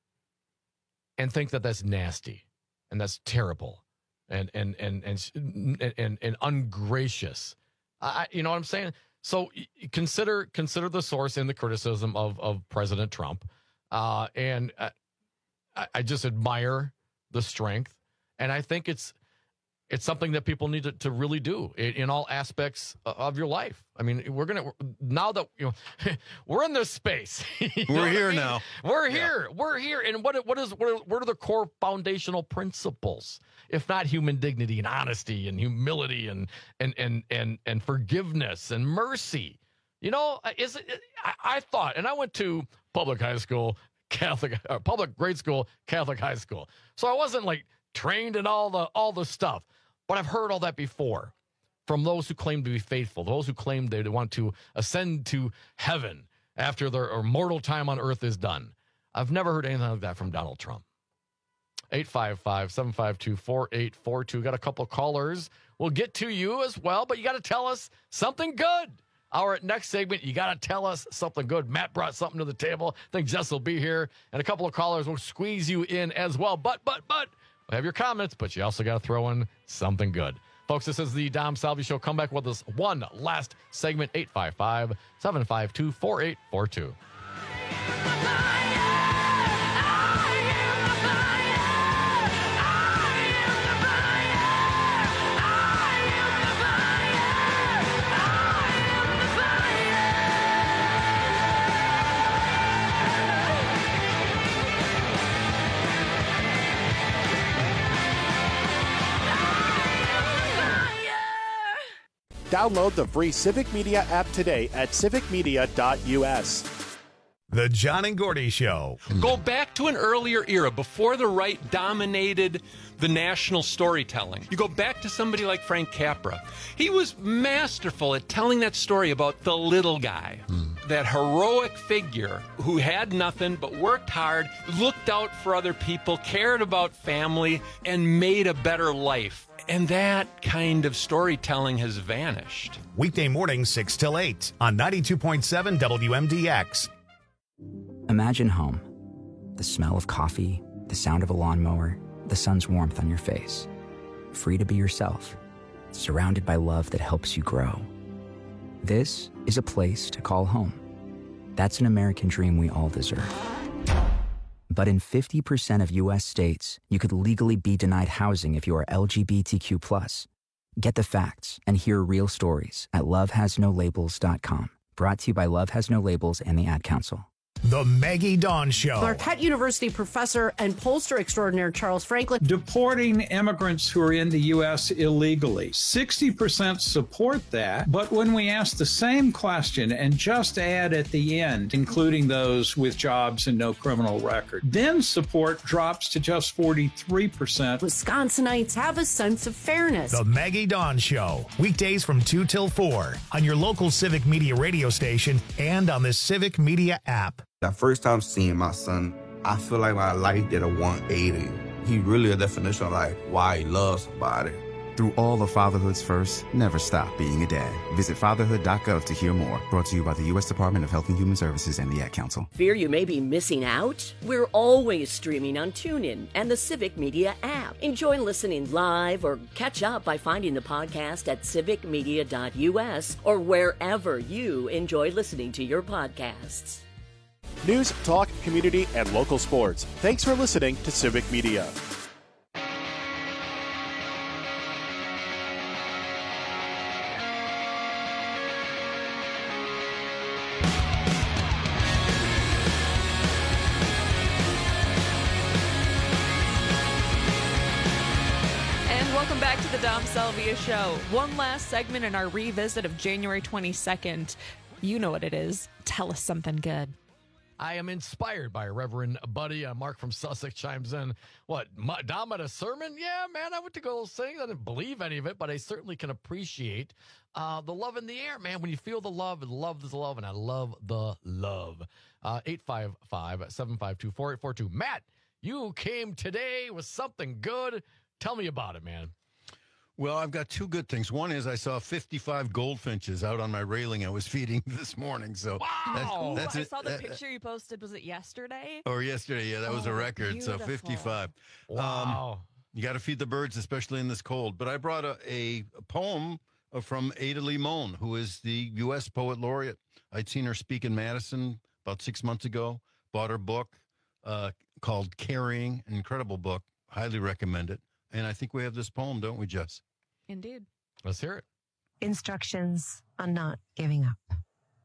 and think that that's nasty and that's terrible and and and and and, and ungracious? I, you know what I'm saying? So consider consider the source in the criticism of of President Trump, uh, and I, I just admire the strength, and I think it's. It's something that people need to, to really do in, in all aspects of your life. I mean, we're going to, now that, you know, we're in this space. We're here I mean? now. We're here. Yeah. We're here. And what what is, what are, what are the core foundational principles, if not human dignity and honesty and humility and, and, and, and, and forgiveness and mercy? You know, is it, I, I thought, and I went to public high school, Catholic, uh, public grade school, Catholic high school. So I wasn't like trained in all the, all the stuff. But I've heard all that before from those who claim to be faithful, those who claim they want to ascend to heaven after their mortal time on earth is done. I've never heard anything like that from Donald Trump. eight five five, seven five two, four eight four two. Got a couple of callers. We'll get to you as well, but you got to tell us something good. Our next segment, you got to tell us something good. Matt brought something to the table. I think Jess will be here, and a couple of callers will squeeze you in as well. But, but, but. We'll have your comments, but you also got to throw in something good. Folks, this is the Dom Salvi Show. Come back with us one last segment, eight five five, seven five two, four eight four two. Download the free Civic Media app today at civic media dot u s. The John and Gordy Show. Go back to an earlier era before the right dominated the national storytelling. You go back to somebody like Frank Capra. He was masterful at telling that story about the little guy, mm. that heroic figure who had nothing but worked hard, looked out for other people, cared about family, and made a better life. And that kind of storytelling has vanished. Weekday mornings, six till eight on ninety-two point seven W M D X. Imagine home. The smell of coffee, the sound of a lawnmower, the sun's warmth on your face. Free to be yourself, surrounded by love that helps you grow. This is a place to call home. That's an American dream we all deserve. But in fifty percent of U S states, you could legally be denied housing if you are L G B T Q plus. Get the facts and hear real stories at love has no labels dot com. Brought to you by Love Has No Labels and the Ad Council. The Maggie Dawn Show. Marquette University professor and pollster extraordinaire Charles Franklin. Deporting immigrants who are in the U S illegally. sixty percent support that, but when we ask the same question and just add at the end, including those with jobs and no criminal record, then support drops to just forty-three percent. Wisconsinites have a sense of fairness. The Maggie Dawn Show. Weekdays from two till four on your local Civic Media radio station and on the Civic Media app. The first time seeing my son, I feel like my life did a one eighty. He really a definition of like why he loves somebody. Through all of fatherhood's first, never stop being a dad. Visit fatherhood dot gov to hear more. Brought to you by the U S Department of Health and Human Services and the Ad Council. Fear you may be missing out? We're always streaming on TuneIn and the Civic Media app. Enjoy listening live or catch up by finding the podcast at civic media dot U S or wherever you enjoy listening to your podcasts. News, talk, community, and local sports. Thanks for listening to Civic Media. Welcome back to the Dom Salvia Show. One last segment in our revisit of January twenty-second. You know what it is. Tell us something good. I am inspired by a Reverend Buddy. Uh, Mark from Sussex chimes in. What, Ma- Dom at a sermon? Yeah, man, I went to go sing. I didn't believe any of it, but I certainly can appreciate uh, the love in the air, man. When you feel the love, and love is love, and I love the love. Uh, eight five five, seven five two, four eight four two. Matt, you came today with something good. Tell me about it, man. Well, I've got two good things. One is I saw fifty-five goldfinches out on my railing I was feeding this morning. So Wow. that's, that's I it. saw the That- picture you posted. Was it yesterday? Or yesterday, yeah, that was Oh, a record. So beautiful. fifty-five. Wow. Um, you got to feed the birds, especially in this cold. But I brought a, a, a poem uh, from Ada Limon, who is the U S Poet Laureate. I'd seen her speak in Madison about six months ago. Bought her book uh, called Carrying, an incredible book. Highly recommend it. And I think we have this poem, don't we, Jess? Indeed. Let's hear it. Instructions on not giving up.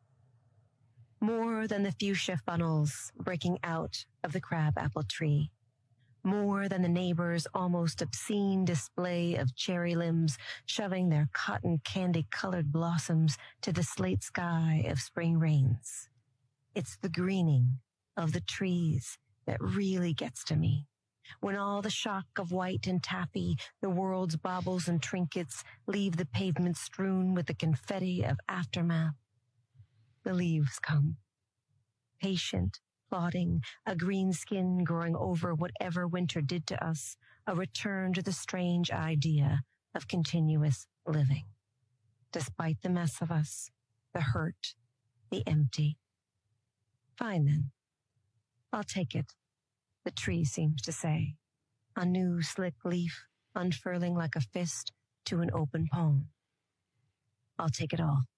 More than the fuchsia funnels breaking out of the crabapple tree. More than the neighbor's almost obscene display of cherry limbs shoving their cotton candy-colored blossoms to the slate sky of spring rains. It's the greening of the trees that really gets to me. When all the shock of white and taffy, the world's baubles and trinkets leave the pavement strewn with the confetti of aftermath, the leaves come. Patient, plodding, a green skin growing over whatever winter did to us, a return to the strange idea of continuous living. Despite the mess of us, the hurt, the empty. Fine then. I'll take it. The tree seems to say, a new slick leaf unfurling like a fist to an open palm. I'll take it all.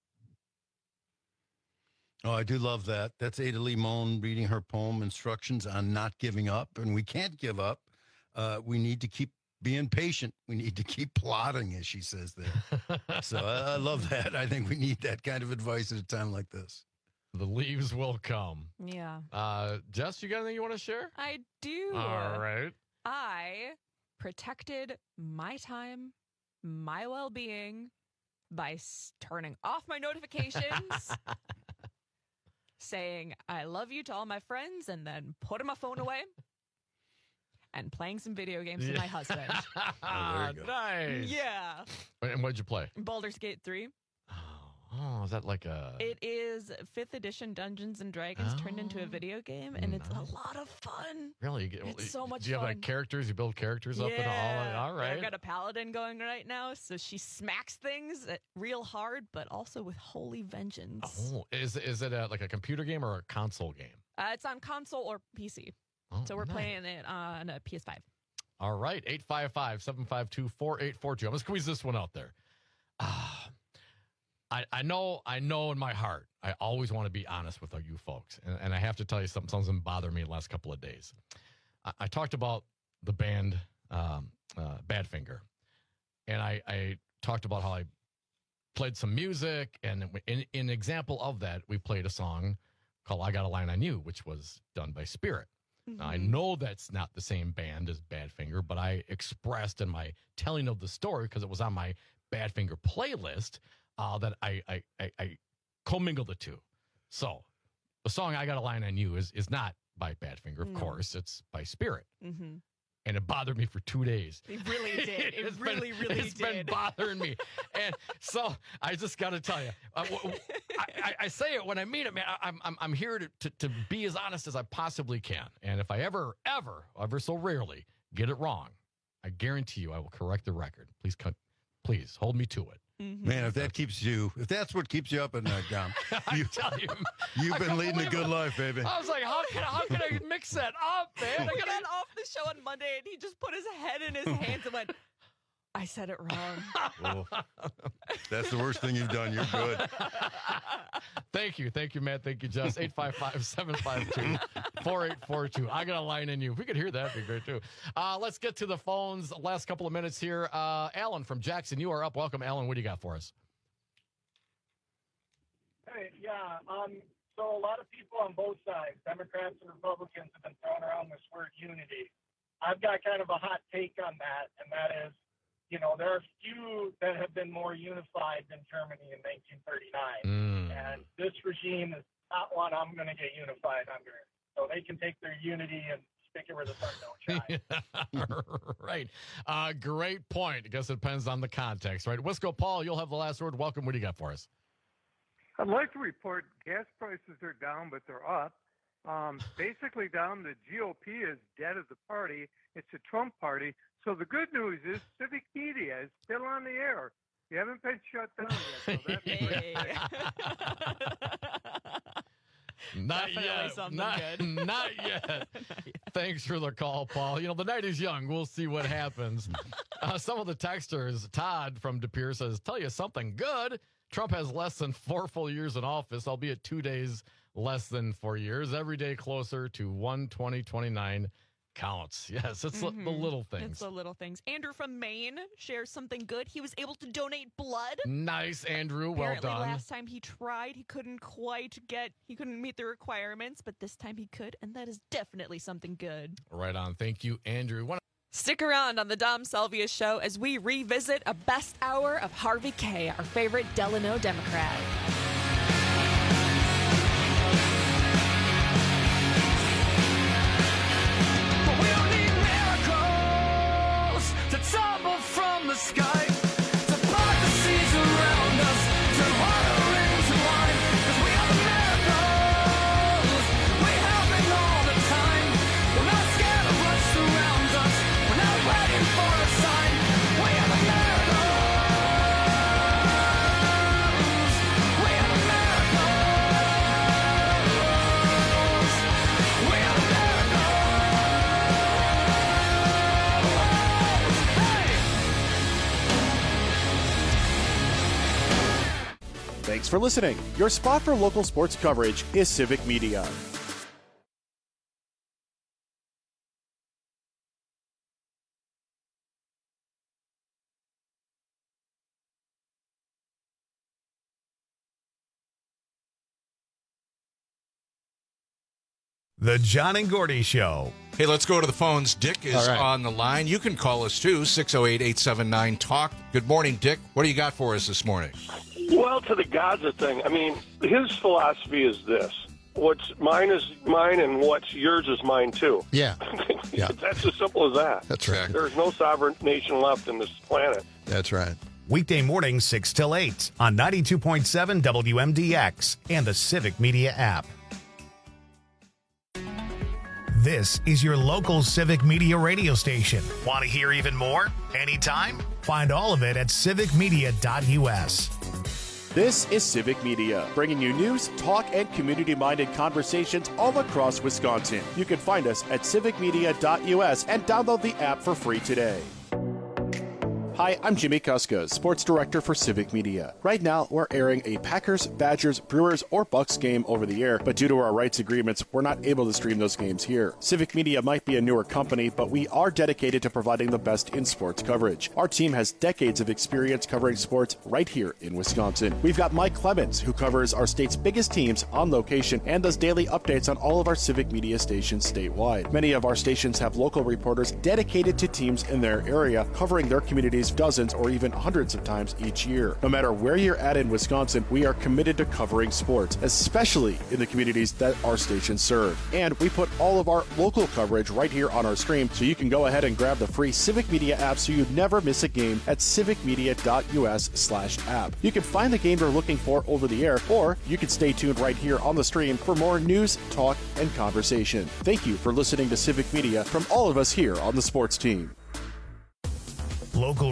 Oh, I do love that. That's Ada Limon reading her poem, Instructions on Not Giving Up. And we can't give up. Uh, we need to keep being patient. We need to keep plodding, as she says there. So I, I love that. I think we need that kind of advice at a time like this. The leaves will come. Yeah. Uh, Jess, you got anything you want to share? I do. All right. I protected my time, my well-being by s- turning off my notifications, saying I love you to all my friends and then putting my phone away and playing some video games with my husband. Ah, nice. Yeah. And what'd you play? Baldur's Gate three. Oh, is that like a... It is fifth edition Dungeons and Dragons turned into a video game, and it's a lot of fun. Really? It's so much Do you fun. have like characters? You build characters up and Yeah. all? All right. I've got a paladin going right now, so she smacks things uh, real hard, but also with holy vengeance. Oh, is, is it a, like a computer game or a console game? Uh, it's on console or P C. Oh, so we're nice. playing it on a P S five. All right. eight five five, seven five two, four eight four two. I'm going to squeeze this one out there. Ah. I, I know, I know in my heart, I always want to be honest with you folks. And, and I have to tell you something, something's been bothering me the last couple of days. I, I talked about the band um, uh, Badfinger. And I, I talked about how I played some music. And in, in example of that, we played a song called I Got a Line on You, which was done by Spirit. Mm-hmm. Now, I know that's not the same band as Badfinger, but I expressed in my telling of the story, because it was on my Badfinger playlist, Uh, that I, I, I, I commingle the two. So the song I Got a Line on You is, is not by Badfinger, of No. course. It's by Spirit. Mm-hmm. And it bothered me for two days. It really did. It It's really, been, really It's did. been bothering me. And so I just got to tell you, uh, w- w- I, I, I say it when I mean it, man. I, I'm, I'm, I'm here to, to, to be as honest as I possibly can. And if I ever, ever, ever so rarely get it wrong, I guarantee you I will correct the record. Please, cut, please hold me to it. Mm-hmm. Man, if that keeps you, if that's what keeps you up at night, Dom, you, tell you, you've I been can't leading a believe good it. life, baby. I was like, how can, how can I mix that up, man? We got off the show on Monday, and he just put his head in his hands and went, I said it wrong. Well, that's the worst thing you've done. You're good. Thank you. Thank you, Matt. Thank you, Jess. eight five five, seven five two, four eight four two. I got a line in you. If we could hear that, that'd be great, too. Uh, let's get to the phones. Last couple of minutes here. Uh, Alan from Jackson, you are up. Welcome, Alan. What do you got for us? Hey, yeah. Um, so a lot of people on both sides, Democrats and Republicans, have been throwing around this word unity. I've got kind of a hot take on that, and that is, you know, there are few that have been more unified than Germany in nineteen thirty-nine. Mm. And this regime is not one I'm going to get unified under. So they can take their unity and stick it where the sun don't shine. Right. Uh, great point. I guess it depends on the context, right? Wisco Paul, you'll have the last word. Welcome. What do you got for us? I'd like to report gas prices are down, but they're up. Um, basically down, the G O P is dead as a party. It's a Trump party. So the good news is Civic Media is still on the air. You haven't been shut down yet. So that's Not Definitely yet. something Not, good. not yet. Thanks for the call, Paul. You know, the night is young. We'll see what happens. Uh, some of the texters, Todd from De Pere says, tell you something good. Trump has less than four full years in office, albeit two days less than four years. Every day closer to one twenty twenty-nine counts. Yes, it's Mhm. the little things. It's the little things. Andrew from Maine shares something good. He was able to donate blood. Nice, Andrew. Well Apparently done. last time he tried, he couldn't quite get, he couldn't meet the requirements, but this time he could, and that is definitely something good. Right on. Thank you, Andrew. One- Stick around on the Dom Salvia Show as we revisit a best hour of Harvey K, our favorite Delano Democrat. We don't need miracles to tumble from the sky. To part the seas around us, turn water into wine. 'Cause we are the miracles. We happen all the time. We're not scared of what surrounds us. We're not waiting for a sign. We are the miracles. We are the miracles. We are the Thanks for listening. Your spot for local sports coverage is Civic Media. The John and Gordy Show. Hey, let's go to the phones. Dick is All right. on the line. You can call us too, six oh eight, eight seven nine, talk. Good morning, Dick. What do you got for us this morning? Well, to the Gaza thing, I mean, his philosophy is this. what's mine is mine and what's yours is mine too. Yeah. Yeah. That's as simple as that. That's right. There's no sovereign nation left in this planet. That's right. Weekday mornings six till eight on ninety-two point seven W M D X and the Civic Media app. This is your local Civic Media radio station. Want to hear even more? Anytime? Find all of it at civic media dot U S. This is Civic Media, bringing you news, talk, and community-minded conversations all across Wisconsin. You can find us at civic media dot U S and download the app for free today. Hi, I'm Jimmy Kuska, Sports Director for Civic Media. Right now, we're airing a Packers, Badgers, Brewers, or Bucks game over the air, but due to our rights agreements, we're not able to stream those games here. Civic Media might be a newer company, but we are dedicated to providing the best in sports coverage. Our team has decades of experience covering sports right here in Wisconsin. We've got Mike Clemens, who covers our state's biggest teams on location and does daily updates on all of our Civic Media stations statewide. Many of our stations have local reporters dedicated to teams in their area, covering their communities dozens or even hundreds of times each year. No matter where you're at in Wisconsin, we are committed to covering sports, especially in the communities that our stations serve. And we put all of our local coverage right here on our stream, so you can go ahead and grab the free Civic Media app so you never miss a game at civic media dot U S slash app. You can find the game you're looking for over the air, or you can stay tuned right here on the stream for more news, talk, and conversation. Thank you for listening to Civic Media from all of us here on the sports team. Local